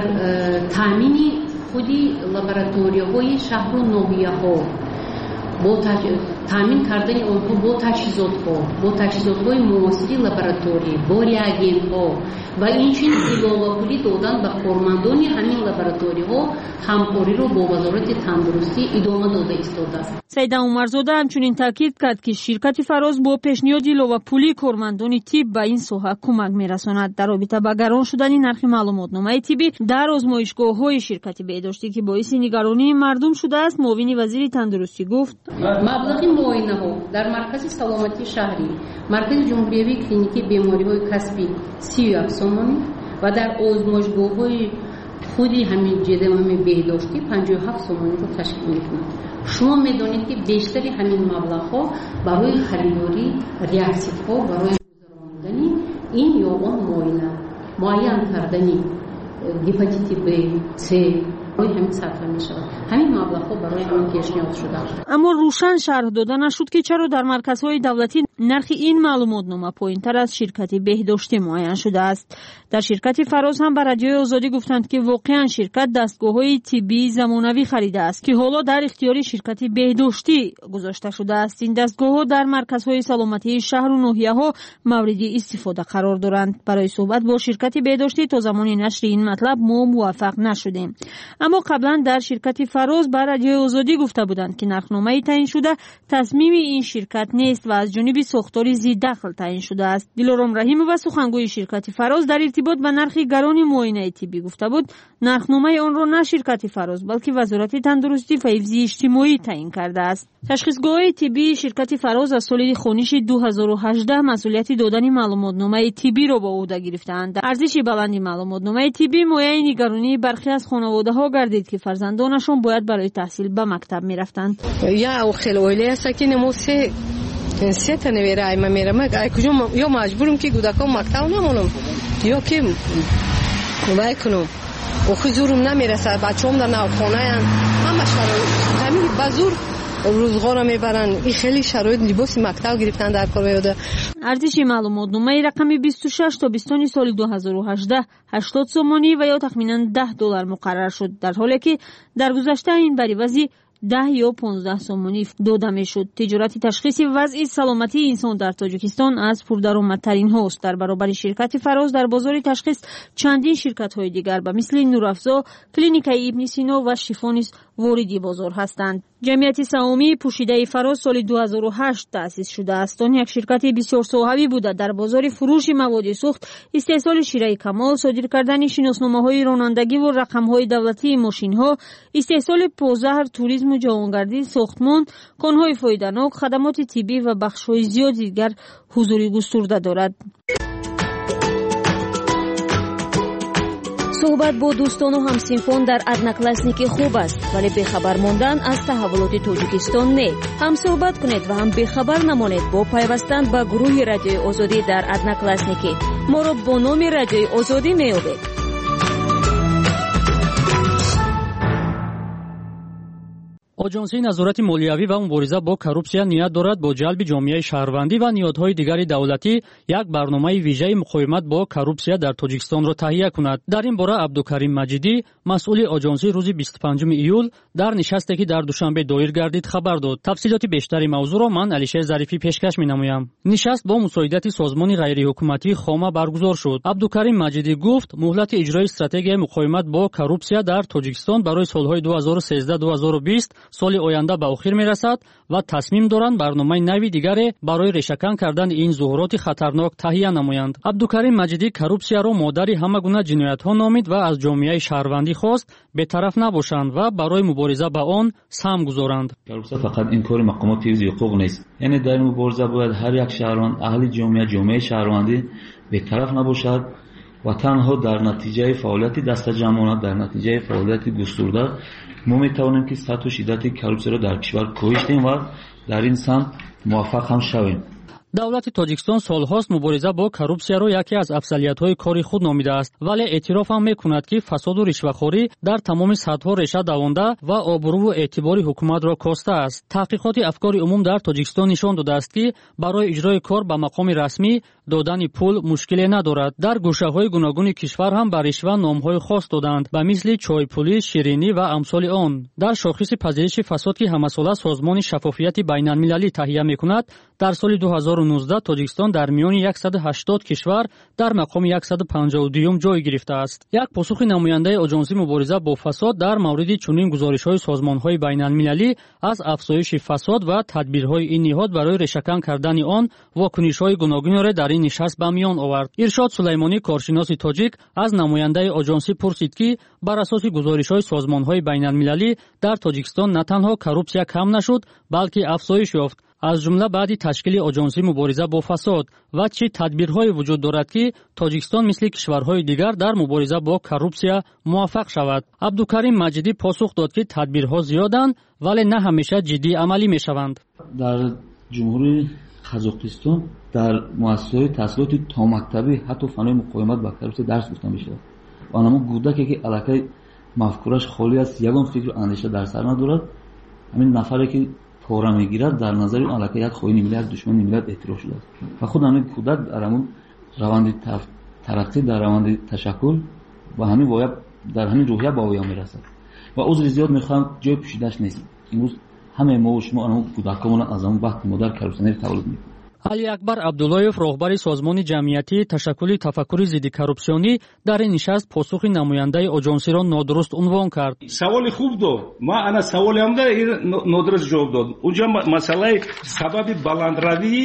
تامین خودی لابراتوری‌های شهر و ناحیه‌ها با تامین کردن آنها با تجهیزات‌ها با تجهیزات‌های معاصر لابراتوری با ریاگنت‌ها و اینچنین علاوه پولی دادن به کارمندان همین لابراتوری‌ها همکاری را با وزارت تندرستی ادامه داده ایستاده است. سعیده عمرزاده همچنین تاکید کرد که شرکت فراز با پیشنهاد علاوه پولی کارمندان طب به این ساحه کمک می‌رساند در رابطه با گران شدن نرخ معلوماتنامه طبی در آزمایشگاه‌های شرکت بهداشتی که باعث نگرانی مردم شده است. معاون وزیر تندرستی گفت مبلغ معاینه‌ها در مرکز سلامتی شهری، مرکز جمهوری کلینیکی بیماری‌های کسبی سی و یک سومانی و در آزمایشگاه‌های خودی همین جدول بهداشتی پنجاه و هفت سومانی رو تشکیل می‌کند. شما می‌دانید که بیشتری همین مبلغ‌ها برای خریداری ریاکسیدها برای گذراندن این یا آن معاینه معین کردنی هپاتیت B، C همین سطح می شود. همین مبلغ‌ها برای همین پیشنهاد شده است. اما روشن شرح داده نشد که چرا در مرکزهای دولتی نرخ این معلوماتنامه پایین‌تر از شرکت بهداشتی معین شده است. در شرکت فراز هم به رادیوی آزادی گفتند که واقعا شرکت دستگاه‌های طبی زمانوی خریده است که حالا در اختیار شرکت بهداشتی گذاشته شده است. این دستگاه‌ها در مرکزهای سلامتی شهر و ناحیه‌ها مورد استفاده قرار دارند. برای صحبت با شرکت بهداشتی تا زمان نشر این مطلب ما موفق نشدیم. اما قبلا در شرکت فراز بر رادیوی آزادی گفته بودند که نرخنامه تعیین شده تصمیم این شرکت نیست و از جانب ساختار ذی دخل تعیین شده است. دلارام رحیم و سخنگوی شرکت فراز در ارتباط به نرخ گران معاینه طبی گفته بود نرخنامه آن را نه شرکت فراز بلکه وزارت تندرستی و حفظ اجتماعی تعیین کرده است. تشخیصگاه طبی شرکت فراز از سال خونیش دو هزار و هجده مسئولیت دادن معلوماتنامه طبی را به عهده گرفتند. ارزش بلند معلوماتنامه طبی مایه نگرانی برخی از خانواده‌ها گردید که فرزندانشان باید برای تحصیل به مکتب می‌رفتند. یا خیلی اولی است که نموسه سه تا نویره ای من میرم کجا یا مجبورم که کودکان مکتب نمونم یا که وای کنم و حضورم نمیرسه بچه‌ام در نوخانه ان همش همین بازور روزگار میبرن. این خیلی شرایط لباس مکتب گرفتن در کار میاد. ارزش معلوماتنامه رقم بیست و شش تا بیستم سال دو هزار و هجده هشتاد سومانی و یا تخمینا ده دلار مقرر شد در حالی که در گذشته این بر عوض ده یا پانزده سومانی داده میشد. تجارت تشخیص وضع سلامتی انسان در تاجیکستان از پردرآمدترین هاست. در برابر شرکت فراز در بازار تشخیص چندین شرکت های دیگر به مثل نورافزا، کلینیکای ابن سینا و شیفانیس واردی بازار هستند. جمعیت سهامی پوشیده فراز سال دو هزار و هشت تأسیس شده است. آن یک شرکت بسیار ساحوی بوده در بازار فروش مواد سوخت، استحصال شیره کمال، صادر کردن شناسنامه‌های رانندگی و رقم‌های دولتی ماشین‌ها، استحصال پوزهر، توریسم و جهانگردی، ساختمان، کان‌های فایده‌ناک، خدمات طبی و بخش‌های زیاد دیگر حضوری گسترده دارد. صحبت با دوستان و همسینفان در ادناکلاسنیک خوب است ولی بخبر ماندن از تحولات تاجیکستان نه. هم صحبت کنید و هم بخبر نمانید با پیوستن به گروه رادیوی آزادی در ادناکلاسنیک. ما را با نام رادیوی آزادی می‌یابید. آژانسی نظارت مالیوی و مبارزه با کورپسیا نیت دارد با جلب جامعه شهروندی و نیازهای دیگر دولتی یک برنامه ویژه مقاومت با کورپسیا در تاجیکستان را تهیه کند. در این باره عبدالکریم مجیدی مسئول آژانسی روز بیست و پنجم ایول در نشستی که در دوشنبه دایر گردید خبر داد. تفصیلات بیشتری موضوع را من علیشه ظریفی پیشکش می‌نمایم. نشست با مساعدت سازمان غیر حکومتی خامه برگزار شد. عبدالکریم مجیدی گفت مهلت اجرای استراتژی مقاومت با کورپسیا در تاجیکستان برای سالهای دو هزار و سیزده تا دو هزار و بیست соли оянда ба охир мерасад ва тасмим доранд барномаи нави дигаре барои решакан кардани ин зуҳуроти хатарнок таҳия намоянд. абдукарим маҷидӣ коррупсияро модари ҳама гуна ҷиноятҳо номид ва аз ҷомеаи шаҳрвандӣ хост бетараф набошанд ва барои мубориза ба он сам гузоранд. коррупсия фақат ин кори мақомоти ҳифзи ҳуқуқ нест. яъне дар ин мубориза бояд ҳар як шаҳрванд аҳли ҷомеа ҷомеаи шаҳрвандӣ бетараф набошад ва танҳо дар натиҷаи фаъолияти дастаҷамъона, дар натиҷаи фаъолияти густурда мо метавонем ки сатҳу шиддати коррупсияро дар кишвар коҳиш диҳем ва дар ин самт муваффақ ҳам шавем. давлати тоҷикистон солҳост мубориза бо коррупсияро яке аз афзалиятҳои кори худ номидааст, вале эътироф ҳам мекунад ки фасоду ришвахорӣ дар тамоми сатҳҳо реша давонда ва обрӯву эътибори ҳукуматро костааст. таҳқиқоти афкори умум дар тоҷикистон нишон додааст ки барои иҷрои кор ба мақоми расмӣ додани пул мушкиле надорад. дар гӯшаҳои гуногуни кишвар ҳам ба ришва номҳои хос доданд, ба мисли чойпулӣ, ширинӣ ва амсоли он. дар шохиси пазириши фасод ки ҳамасола созмони шаффофияти байналмилалӣ таҳия мекунад, дар соли ду ҳазору нуздаҳ тоҷикистон дар миёни яксаду ҳаштод кишвар дар мақоми яксаду панҷоҳу дуюм ҷой гирифтааст. як посухи намояндаи оҷонсии мубориза бо фасод дар мавриди чунин гузоришҳои созмонҳои байналмилалӣ аз афзоиши фасод ва тадбирҳои ин ниҳод барои решакан кардани он вокунишҳои гуногунеро дар ин нишаст ба миён овард. иршод сулаймонӣ, коршиноси тоҷик, аз намояндаи оҷонсӣ пурсид ки бар асоси гузоришҳои созмонҳои байналмилалӣ дар тоҷикистон на танҳо коррупсия кам нашуд, балки афзоиш ёфт, аз ҷумла баъди ташкили оҷонсии мубориза бо фасод, ва чӣ тадбирҳое вуҷуд дорад ки тоҷикистон мисли кишварҳои дигар дар мубориза бо коррупсия муваффақ шавад. абдукарим маҷидӣ посух дод ки тадбирҳо зиёданд, вале на ҳамеша ҷиддӣ амалӣ мешаванд. дар ҷумҳури қазоқистон дар муассисаҳои таҳсилоти томактабӣ ҳатто фаннои муқоимат ба коррупсия дарс гуфта мешавад. онамо кӯдаке ки аллакай мафкураш холи аст, ягон фикру андеша дар сар надорад, ҳамин нафаре ки пора мегирад дар назари он аллакай як хоини миллат, душмани миллат эътироф шудааст ва худ ҳамин кӯдак дар ҳамон раванди тараққӣ, дар раванди ташаккул ба ҳамин воя дар ҳамин рӯҳия ба воя мерасад ва узри зиёд мехоҳам ҷои пӯшидаш нест. имрӯз ҳамаи мо шумо анамон кӯдакҳомона аз ҳамон вақти модар коррупсионер таваллуд мекунем. али акбар абдуллоев, роҳбари созмони ҷамъиятии ташаккули тафаккури зидди коррупсионӣ, дар ин нишаст посухи намояндаи оҷонсиро нодуруст унвон кард. саволи хуб дод. ма ана саволиамда нодуруст ҷавоб дод. унҷа масъалаи сабаби баландравии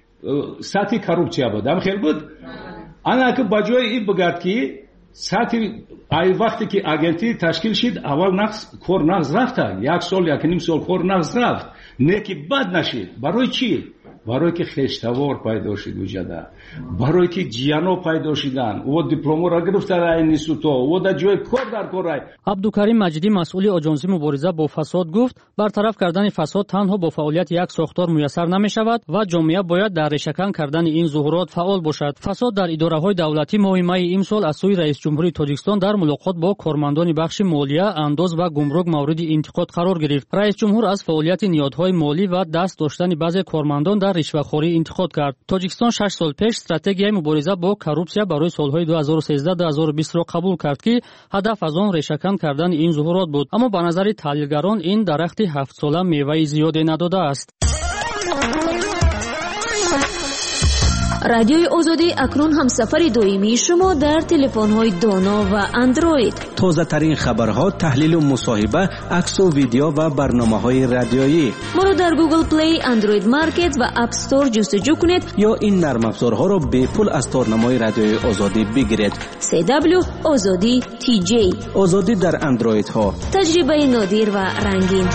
сатҳи коррупсия буд. ам хел буд. ана ки ба ҷои ин бигад ки сатҳи ай вақте ки агентӣ ташкил шид, аввал нақс кор нақс рафта. як сол як ним сол кор нақс рафт. не ки бад нашид. барои чӣ? барое ки хештавор пайдо шид уҷада, барое ки ҷияно пайдо шиданд, ӯ дипломора гирифтара институто, ӯ да ҷои кор дар корай. абдукарим маҷидӣ, масъули оҷонсии мубориза бо фасод, гуфт бартараф кардани фасод танҳо бо фаъолияти як сохтор муяссар намешавад ва ҷомеа бояд дар решакан кардани ин зуҳурот фаъол бошад. фасод дар идораҳои давлатӣ моҳи майи имсол аз сӯи раисҷумҳури тоҷикистон дар мулоқот бо кормандони бахши молия, андоз ва гумрук мавриди интиқод қарор гирифт. раисҷумҳур аз фаъолияти ниҳодҳои молӣ ва даст доштани баъзе кормандон дар ришвахорӣ интиқод кард. тоҷикистон шаш сол пеш стратегияи мубориза бо коррупсия барои солҳои ду ҳазору сенздаҳ - ду ҳазору бистро қабул кард ки ҳадаф аз он решакан кардани ин зуҳурот буд. аммо ба назари таҳлилгарон ин дарахти ҳафтсола меваи зиёде надодааст. радиои озодӣ акнун ҳамсафари доимии шумо дар телефонҳои доно ва андроид. тозатарин хабарҳо, таҳлилу мусоҳиба, аксу видео ва барномаҳои радиоӣ. моро дар Google Play, Android Market ва App Store ҷустуҷӯ кунед ё ин нармафзорҳоро бепул аз торнамои радиои озодӣ бигиред. си дабл ю озодӣ ти ҷей. озодӣ дар андроидҳо. таҷрибаи нодир ва рангин.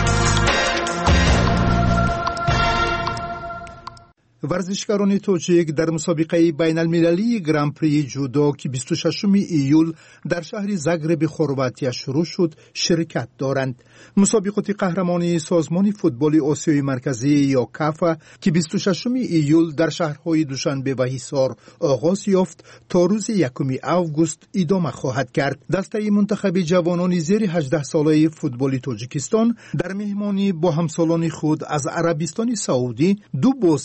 варзишгарони тоҷик дар мусобиқаи байналмилалии гран-прии ҷудо ки бисту шашуми июл дар шаҳри Загреби Хорватия шурӯъ шуд, ширкат доранд. мусобиқоти қаҳрамонии созмони футболи Осиёи марказӣ ё кафа ки бисту шашуми июл дар шаҳрҳои Душанбе ва Ҳисор оғоз ёфт, то рӯзи якуми август идома хоҳад кард. дастаи мунтахаби ҷавонони зери ҳаждаҳ солаи футболи Тоҷикистон дар меҳмонӣ бо ҳамсолони худ аз Арабистони Саудӣ ду бозии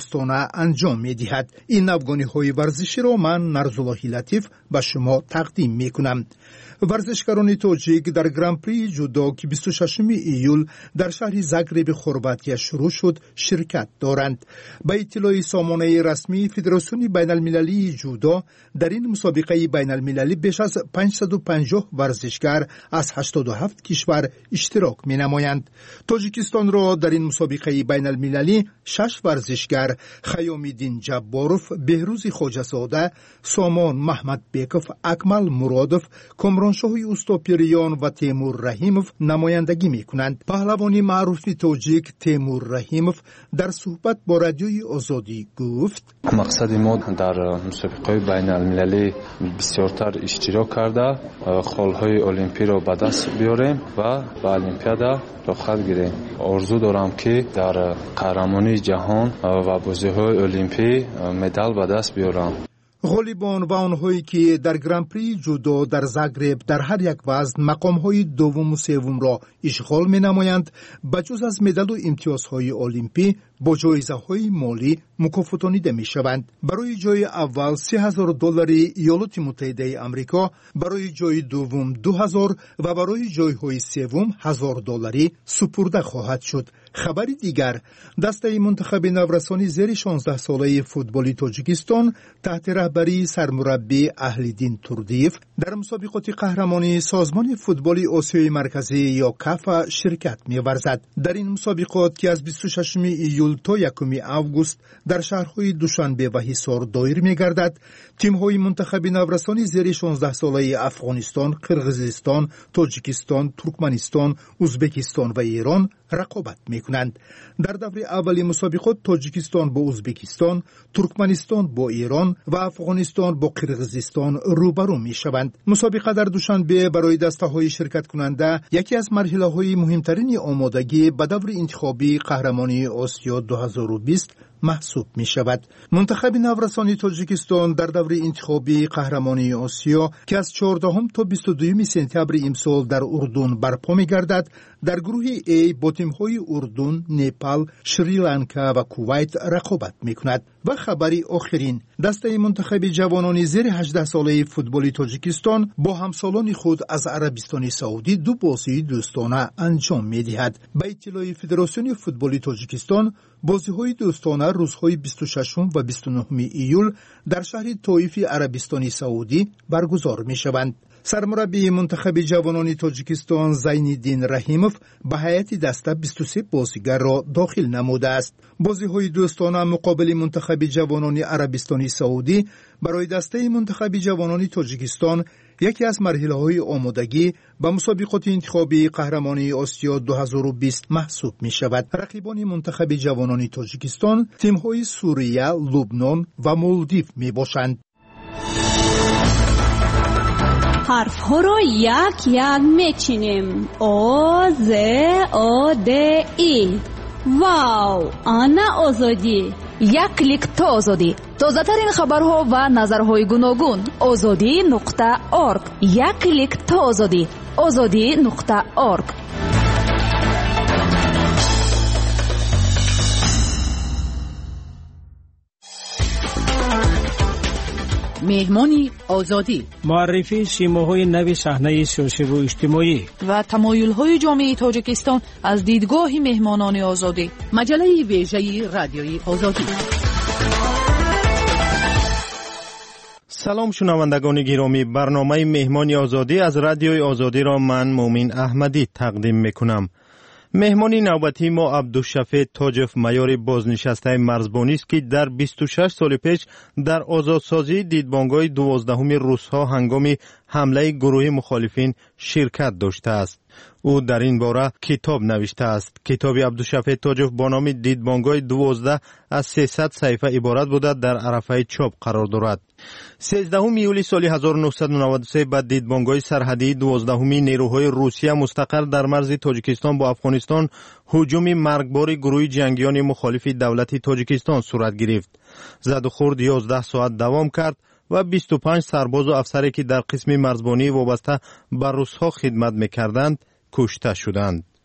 دوستانه انجام می‌دهد. این افغانی‌های ورزشی را من نرزالله لطیف به شما تقدیم می‌کنم. ورزشکاران تاجیک در گران پری جودو که بیست و ششم ایول در شهر زاگرب کرواتی شروع شد شرکت دارند. به اطلاع سامانه رسمی فدراسیون بین المللی جودو در این مسابقه بین المللی بیش از پانصد و پنجاه ورزشکار از هشتاد و هفت کشور اشتراک می نمایند. تاجیکستان را در این مسابقه بین المللی شش ورزشکار خیام‌الدین جباروف، بهروز خواجه‌زاده، سامان محمد بیکوف، اکمل مرادوف، کامرانشاه اوستاپیریان و تیمور رحیموف نمایندگی می کنند. پهلوانی معروف تاجیک تیمور رحیموف در صحبت با رادیوی آزادی گفت: مقصد ما در مسابقه بین المللی بسیارتر اشتراک کرده خالهای المپی را به دست بیاریم و به المپیادا رخصت گیریم. آرزو دارم که در قهرمانی جهان و بازی‌های المپی مدال به دست بیارم. غالیبان و آنهایی که در گران پری جودو در زاگرب در هر یک وزن مقام‌های دوم و سوم را اشغال می‌نمایند، بجز از مدال و امتیازهای المپی با جایزه‌های مالی مکافاتانیده می‌شوند. برای جای اول سه هزار دلار ایالات متحده آمریکا، برای جای دوم دو هزار و برای جای‌های سوم هزار دلاری سپرده خواهد شد. خبری دیگر، دسته منتخب نورسانی زیر شانزده ساله فوتبالی تاجیکستان تحت رهبری سرمربی اهلیدین توردیف در مسابقات قهرمانی سازمان فوتبال آسیای مرکزی یا کاف شرکت می‌ورزد. در این مسابقات که از بیست و ششم ایول تا یکم آگوست در شهرهای دوشنبه و حصار دایر می‌گردد، تیم‌های منتخب نورسانی زیر شانزده ساله افغانستان، قرقیزستان، تاجیکستان، ترکمنستان، ازبکستان و ایران رقابت می‌کنند. در دور اولی مسابقات تاجیکستان با ازبکستان، ترکمنستان با ایران و افغانستان با قرقیزستان روبرو می‌شوند. مسابقه در دوشنبه برای دسته‌های شرکت کننده یکی از مرحله‌های مهمترین آمادگی به دور انتخابی قهرمانی آسیا دو هزار و بیست محسوب می شود. منتخب نورسانی تاجیکستان در دور انتخابی قهرمانی آسیا که از چهاردهم تا بیست و دوم سپتامبر امسال در اردن برپا می گردد، در گروه A با تیم‌های اردن، نپال، شریلانکا و کویت رقابت می کند. و خبری آخرین، دسته منتخب جوانان زیر هجده ساله فوتبال تاجیکستان با همسالان خود از عربستان سعودی دو بازی دوستانه انجام می دهد. به اطلاع فدراسیون فوتبال تاجیکستان، بازی‌های دوستانه روزهای بیست و ششم و بیست و نهم ایول در شهر طائف عربستان سعودی برگزار می‌شوند. سرمربی منتخب جوانان تاجیکستان زین‌الدین رحیموف به هیئت دسته بیست و سه بازیگر را داخل نموده است. بازی‌های دوستانه مقابل منتخب جوانان عربستان سعودی برای دسته منتخب جوانان تاجیکستان یکی از مرحله‌های آمادگی به مسابقات انتخابی قهرمانی آسیا دو هزار و بیست محسوب می‌شود. رقیبان منتخب جوانان تاجیکستان تیم‌های سوریه، لبنان و مالدیو می‌باشند. حرف ها را یک یک میچینیم. آ ز آ د ای. واو، آنا آزادی. یک کلیک تا آزادی. تازه ترین خبرها و نظرهای گوناگون. آزادی نقطه ارگ. یک کلیک تا آزادی. آزادی نقطه ارگ. مهمانی آزادی، معرفی سیماهای نو صحنه سیاسی و اجتماعی و تمایل‌های جامعه تاجیکستان از دیدگاه مهمانان آزادی. مجله ویژه رادیوی آزادی. سلام شنوندگان گرامی، برنامه مهمانی آزادی از رادیوی آزادی را من مومن احمدی تقدیم میکنم. مهمانی نوبتی ما عبدالشفیع تاجف میار بازنشسته مرزبانی است که در بیست و شش سال پیش در آزادسازی دیدبانگاه دوازدهم روس‌ها هنگام حمله گروه مخالفین شرکت داشته است. او در این باره کتاب نوشته است. کتاب عبدالشفیع تاجف با نام دیدبانگاه دوازده از سیصد صفحه عبارت بوده در عرفه چاپ قرار دارد. سیزدهم ایولی سال هزار و نهصد و نود و سه بعد دیدبانگاه سرحدی دوازدهمی نیروهای روسیه مستقر در مرز تاجیکستان با افغانستان هجوم مرگبار گروه جنگیان مخالف دولت تاجیکستان صورت گرفت. زد و خورد یازده ساعت دوام کرد و بیست و پنج سرباز و افسری که در قسم مرزبانی وابسته به روس‌ها خدمت می‌کردند کشته شدند.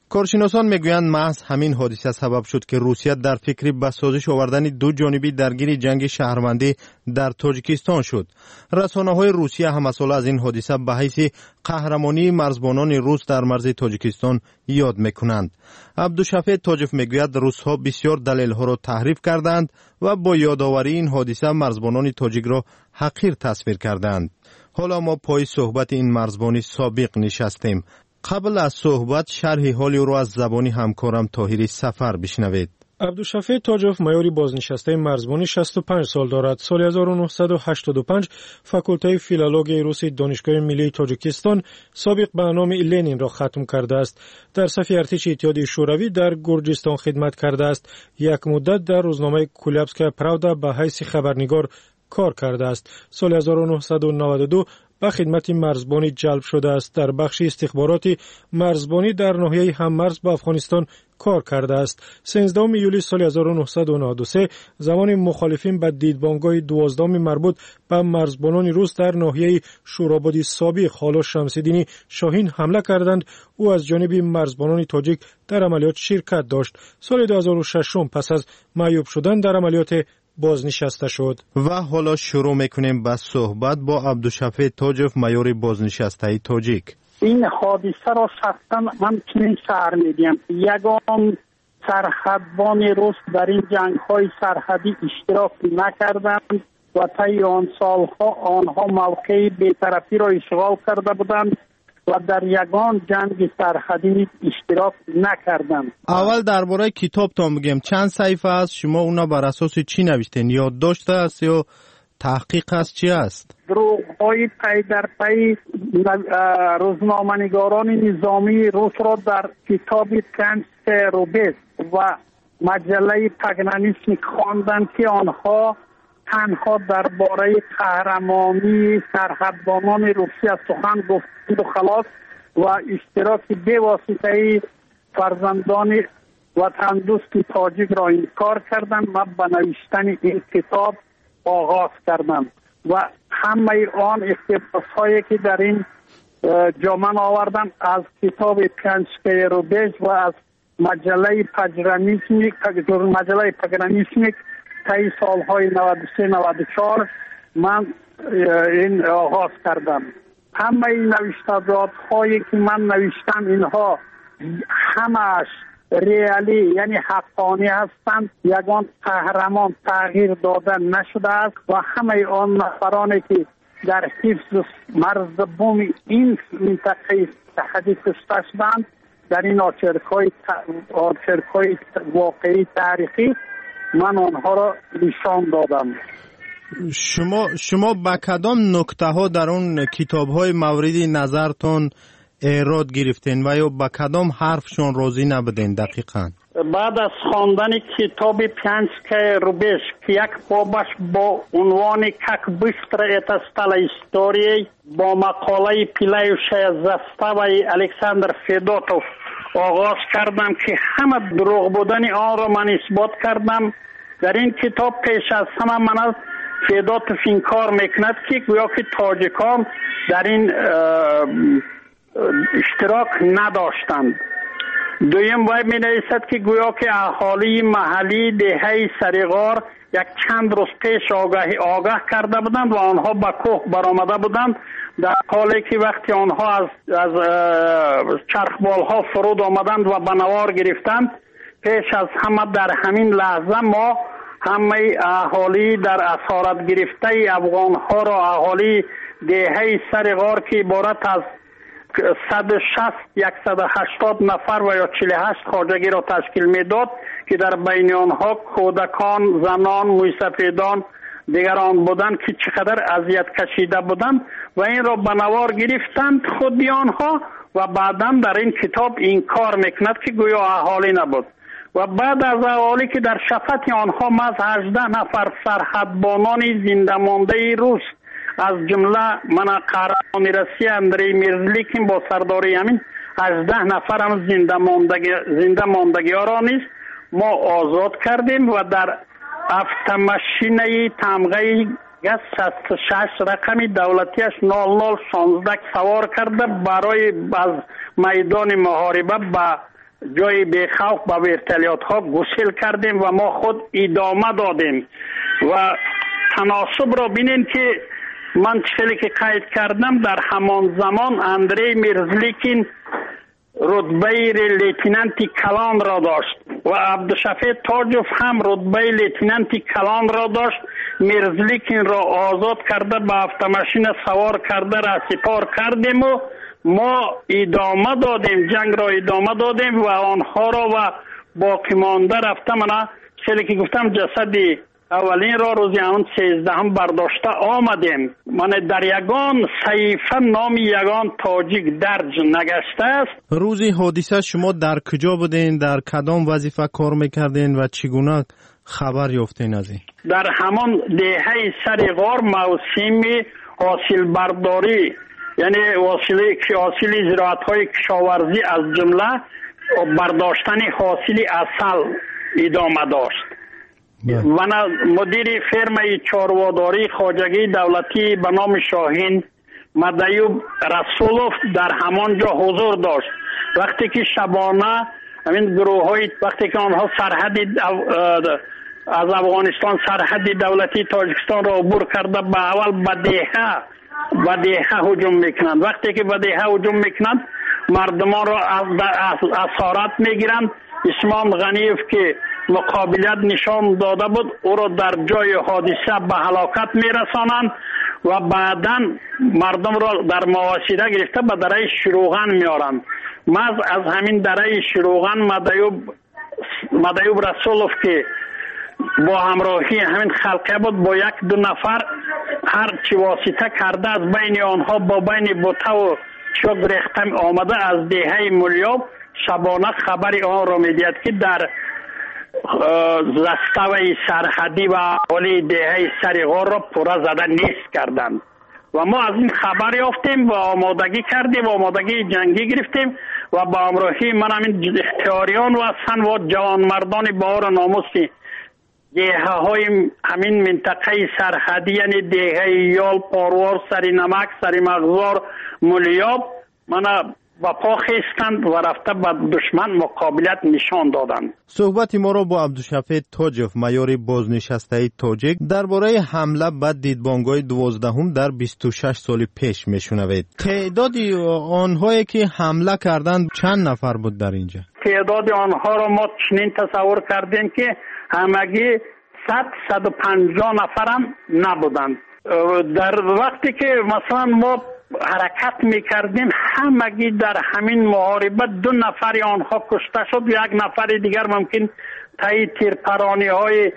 کارشناسان میگویند محض همین حادثه سبب شد که روسیه در فکر به سازش آوردن دو جانبی درگیر جنگ شهروندی در تاجیکستان شد. رسانه‌های روسیه همساله از این حادثه به حیث قهرمانی مرزبانان روس در مرز تاجیکستان یاد میکنند. عبدالشفیع تاجف میگوید روس‌ها بسیار دلایل‌ها را تحریف کردند و با یادآوری این حادثه مرزبانان تاجیک را حقیر تصویر کردند. حالا ما پای صحبت این مرزبانی سابق نشستیم. قبل از صحبت شرح حال او را از زبان همکارم طاهری سفر بشنوید. عبدالشفیع تاجف مایوری بازنشسته مرزبانی شصت و پنج سال دارد. سال هزار و نهصد و هشتاد و پنج فاکولته فیلولوژی روسی دانشگاه ملی تاجیکستان سابق به نام لنین را ختم کرده است. در صف ارتش اتحادیه شوروی در گرجستان خدمت کرده است. یک مدت در روزنامه کولابسکا پراودا به حیث خبرنگار کار کرده است. سال هزار و نهصد و نود و دو به خدمت مرزبانی جلب شده است. در بخش استخباراتی مرزبانی در ناحیه هممرز با افغانستان کار کرده است. سیزدهم یولی سال هزار و نهصد و نود و سه زمان مخالفین به دیدبانگاه دوازدهم مربوط به مرزبانان روس در ناحیه شورابادی سابق حالا شمس‌الدین شاهین حمله کردند. او از جانب مرزبانان تاجیک در عملیات شرکت داشت. سال دو هزار و شش پس از معیوب شدن در عملیات بازنشسته شد. و حالا شروع میکنیم با صحبت با عبدالشفیع تاجف مایور بازنشسته تاجیک. این حادثه را شخصا من چنین شعر میدیم: یگان سرحدبان روس در این جنگ های سرحدی اشتراک نکردند و طی آن سالها آنها موقع بی‌طرفی را اشغال کرده بودند و در یگان جنگ سرحدی اشتراک نکردند. اول درباره کتابتان بگم، چند صفحه است؟ شما اونا بر اساس چی نوشتین؟ یادداشت است یا تحقیق است؟ چی است؟ دروغ‌های پی در پی روزنامه‌نگاران نظامی روس را در کتاب پنج روبز و مجله پگنانیسمیک خواندند که آنها تنها درباره قهرمانی سرحدبانان روسیه سخن گفتند و خلاص و اشتراک بواسطه فرزندان وطن دوست تاجیک را انکار کردند. من به نوشتن این کتاب آغاز کردم و همه آن اقتباس هایی که در این جامعه آوردم از کتاب پنجشکه روبژ و از مجله پگرانیسمیک مجله پگرانیسمیک طی سالهای نود و سه نود و چهار من این آغاز کردم. همه این نوشتجات هایی که من نوشتم اینها همش ریالی یعنی حقانی هستند. یگان قهرمان تغییر داده نشده است و همه آن نفرانی که در حفظ مرز بوم این منطقه سرحدی کشته شدند در این آچرک‌های آچرک‌های واقعی تاریخی من آنها را نشان دادم. شما شما با کدام نکته ها در اون کتاب های موردی نظرتون ایراد گرفتین و یا با کدام حرفشون راضی نبودین دقیقاً؟ بعد از خواندن کتاب پنجشکه روبژ که یک بابش با عنوان «Как быстро это стало историей» با مقاله «Пылающая застава» الکساندر فدوتوف آغاز کردم که همه دروغ بودن آن را من اثبات کردم. در این کتاب پیش از همه من از فدوتوف این کار میکند که گویا که تاجیکان در این اشتراک نداشتند. دویم وی می نویسد که گویا که اهالی محلی دهه سریغار یک چند روز پیش آگاه آگاه کرده بودند و آنها به کوه برآمده بودند، در حالی که وقتی آنها از از چرخبال ها فرود آمدند و به نوار گرفتند، پیش از همه در همین لحظه ما همه اهالی در اسارت گرفته افغان ها را، اهالی دهه سریغار که عبارت از صد و شصت صد و هشتاد نفر و یا چهل و هشت خواجگی را تشکیل میداد که در بین آنها کودکان، زنان، موسفیدان دیگران بودند که چقدر اذیت کشیده بودند و این را به نوار گرفتند خودی آنها و بعدا در این کتاب این کار میکند که گویا اهالی نبود. و بعد از اهالی که در شفت آنها ماز هجده نفر سرحدبانان زنده مانده روس از جمله من قهرمان روسیه اندری میرزلی که با سرداری همین هجده نفر هم زنده ماندگی زنده ماندگی ها را نیست ما آزاد کردیم و در افتماشینه تمغه گز شصت و شش رقمی دولتیش نود و نه شانزده سوار کرده برای از میدان محاربه به جای بیخوف به ورتلیات ها گسیل کردیم و ما خود ادامه دادیم و تناسب را بینین که من چیزی که قید کردم در همان زمان اندری میرزلیکین رتبه لیتنانتی کلان را داشت و عبدالشفیع تاجوف هم رتبه لیتنانتی کلان را داشت. میرزلیکین را آزاد کرده به автомاشین سوار کرده را سپار کردیم و ما ادامه دادیم، جنگ را ادامه دادیم و آنها را و باقی مانده رفته من چیزی که گفتم جسدی اولین را روز همون سیزدهم برداشته آمدیم. من در یگان صحیفه نام یگان تاجیک درج نگشته است. روزی حادثه شما در کجا بودین؟ در کدام وظیفه کار میکردین و چگونه خبر یافتین از این؟ در همان دهه سر غار موسم حاصل برداری، یعنی حاصل زراعت های کشاورزی از جمله برداشتن حاصل اصل ادامه داشت. من مدیر فرمای چارواداری خواجگی دولتی به نام شاهین مدیوب رسولوف در همانجا حضور داشت. وقتی که شبانه همین گروه های وقتی که آنها سرحد از افغانستان سرحد دولتی تاجیکستان را عبور کرده به اول به دیهه به دیهه هجوم میکنند. وقتی که به دیهه هجوم میکنند مردمان را از اسارت میگیرند. اسمان غنیف که مقابلیت نشان داده بود او را در جای حادثه به هلاکت میرسانند و بعدا مردم را در مواسیده گرفته به دره شروغن میارند. مز از همین دره شروغن مدیوب مدیوب رسولوف که با همراهی همین خلقه بود با یک دو نفر هر چی واسطه کرده از بین آنها با بین بوته و چوب ریختم آمده از دیهه ملیاب شبانه خبری آن را میدید که در زستوی سرحدی و احوالی دیهه سریغار را پورا زده نیست کردند و ما از این خبر یافتیم و آمادگی کردیم و آمادگی جنگی گرفتیم و با همراهی من همین اختیاریان و سن و جوان مردان بار ناموسی دیهه های همین منطقه سرحدی یعنی دیهه یال، پاروار، سری نمک، سری مغزار، ملیاب من و پا خیستند و رفته به دشمن مقابلت نشان دادند. صحبت ما را با عبدالشفیع تاجوف مایور بازنشسته تاجیک درباره حمله به دیدبانگاه دوازدهم در بیست و شش سال پیش میشنوید. تعداد آنهایی که حمله کردند چند نفر بود در اینجا؟ تعداد آنها را ما چنین تصور کردیم که همگی صد صد و پنجاه نفرم نبودند. در وقتی که مثلا ما حرکت میکردیم همگی در همین محاربه دو نفر آنها کشته شد، یک نفر دیگر ممکن تایی تیرپرانی های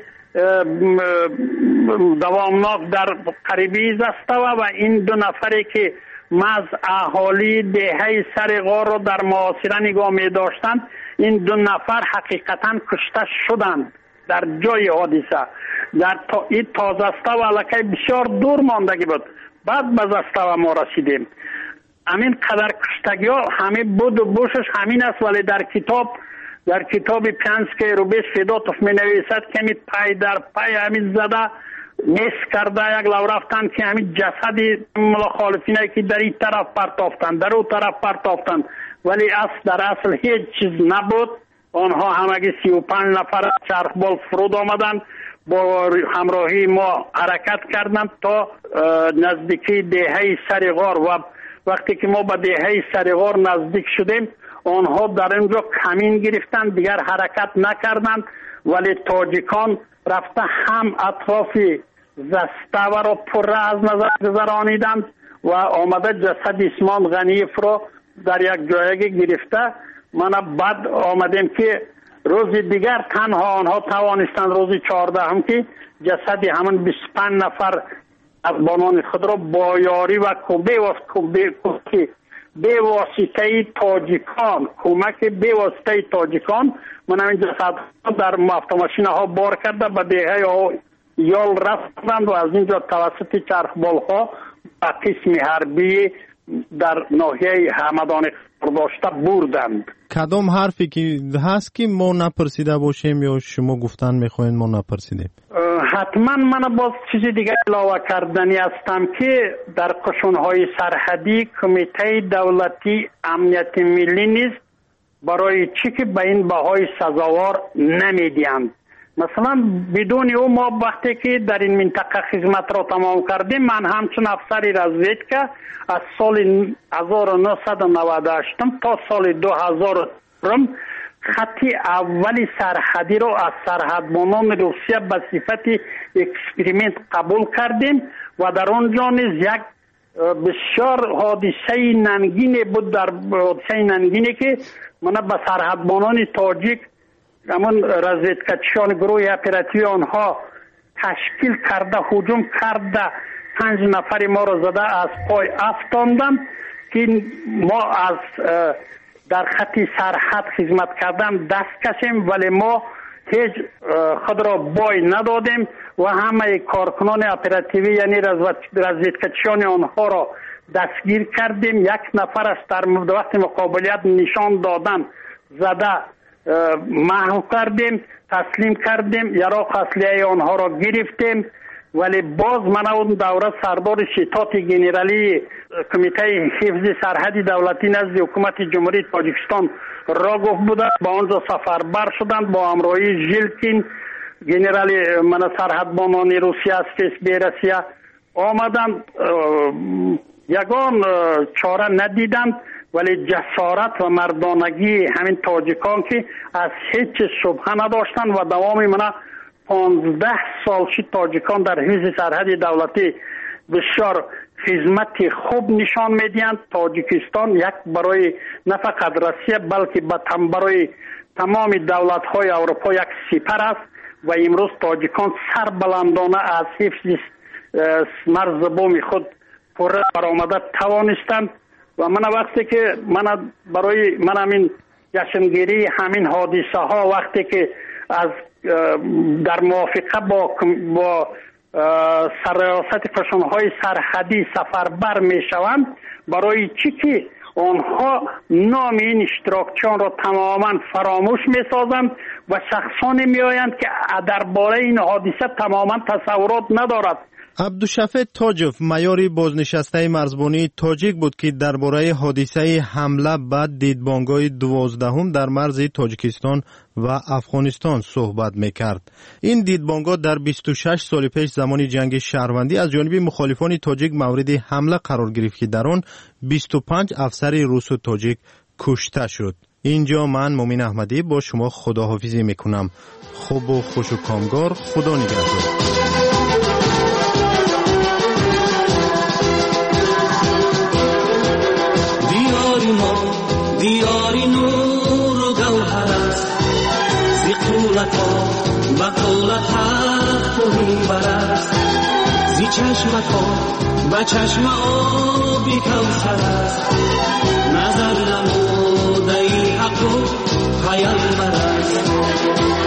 دوامناک در قریبی زسته و این دو نفری که مز اهالی دهه سر غار را در محاصره نگاه می داشتند این دو نفر حقیقتا کشته شدند در جای حادثه. در تا این تا زسته و علاقه بسیار دور ماندگی بود. بعد به زسته و ما رسیدیم. همین قدر کشتگی ها همین بود و بوشش همین است، ولی در کتاب در کتاب پینسکی روبیش فیدوتوف می نویسد که همین پای در پای همین زده نیست کرده یک لو رفتن که همین جسدی مخالفینه که در این طرف پرتافتن در اون طرف پرتافتن، ولی اصل در اصل هیچ چیز نبود. آنها همگی سی و پنج نفر چرخبال فرود آمدن با همراهی ما حرکت کردند تا نزدیکی دیهه سریغار و وقتی که ما به دیهه سریغار نزدیک شدیم آنها در اینجا کمین گرفتن دیگر حرکت نکردند، ولی تاجیکان رفته هم اطراف زسته و را پر از نظر گذرانیدند و آمده جسد اسمان غنیف را در یک جایگی گرفته. من بعد آمدیم که روز دیگر تنها آنها توانستند روز چهارده هم که جسدی همون بیست و پنج نفر از بانان خود را با یاری و کمک به واسطه تاجیکان کمک به واسطه تاجیکان من همین جسد در автомاشین ها بار کرده به دیهه ها یال رفتند و از اینجا توسط چرخبال ها به قسم حربی در ناحیه همدان داشته بردند. کدام حرفی که هست که ما نپرسیده باشیم یا شما گفتن میخواین ما نپرسیدیم؟ حتما من باز چیز دیگه علاوه کردنی هستم که در قشونهای سرحدی کمیته دولتی امنیت ملی نیز برای چی که به این بهای سزاوار نمیدیند. مثلا بدون او ما وقتی که در این منطقه خدمت را تمام کردیم، من همچون افسری رزویدکا از سال هزار و نهصد و نود و هشت تا سال دو هزار خطی اولی سرحدی را از سرحدبانان روسیه به صفت اکسپریمنت قبول کردیم و در آنجا نیز یک بسیار حادثه ننگینی بود. در حادثه ننگینی که من به سرحدبانان تاجیک همون رزیدکچیان گروه اپراتیوی آنها تشکیل کرده هجوم کرده پنج نفر ما را زده از پای افتاندن که ما از در خطی سرحد خدمت کردن دست کشیم، ولی ما هیچ خود را بای ندادیم و همه کارکنان اپراتیوی یعنی رزیدکچیان آنها را دستگیر کردیم. یک نفر است در وقت مقابلیت نشان دادن زده محو کردیم، تسلیم کردیم، یراق اصلیه آنها را گرفتیم. ولی باز من اون دوره سردار شتات گنرالی کمیته حفظ سرحدی دولتی نزد حکومت جمهوری تاجیکستان را گفت بوده، با آنجا سفربر شدند با همراهی ژیلکین گنرالی من سرحدبانان روسیه است به روسیه آمدند. یگان چاره ندیدند، ولی جسارت و مردانگی همین تاجیکان که از هیچ شبهه نداشتند و دوام من پانزده سال شد تاجیکان در حفظ سرحد دولتی بسیار خدمت خوب نشان میدهند. تاجیکستان یک برای نه فقط روسیه بلکه برای تمام دولت های اروپا یک سپر است و امروز تاجیکان سربلندانه از حفظ مرز بوم خود پر برآمده توانستند. و من وقتی که من برای من همین جشنگیری همین حادثه ها وقتی که از در موافقه با با سرریاست کشانهای سرحدی سفربر می شوند، برای چی که آنها نام این اشتراکچیان را تماما فراموش می سازند و شخصانی می آیند که درباره این حادثه تماما تصورات ندارد. عبدالشفیع تاجوف معیار بازنشسته مرزبانی تاجیک بود که درباره حادثه حمله بعد دیدبانگاه دوازدهم در مرز تاجیکستان و افغانستان صحبت میکرد. این دیدبانگاه در بیست و شش سال پیش زمان جنگ شهروندی از جانب مخالفان تاجیک مورد حمله قرار گرفت که در آن بیست و پنج افسر روس و تاجیک کشته شد. اینجا من مومن احمدی با شما خداحافظی میکنم. خوب و خوش و کامگار. خدا نگهدار. دیاری نور و گوهر است، زی قولت ها و قولت حق و میبر است، زی چشمت ها و چشم آبی کوثر است، نظر نموده ای حق و پیامبر است.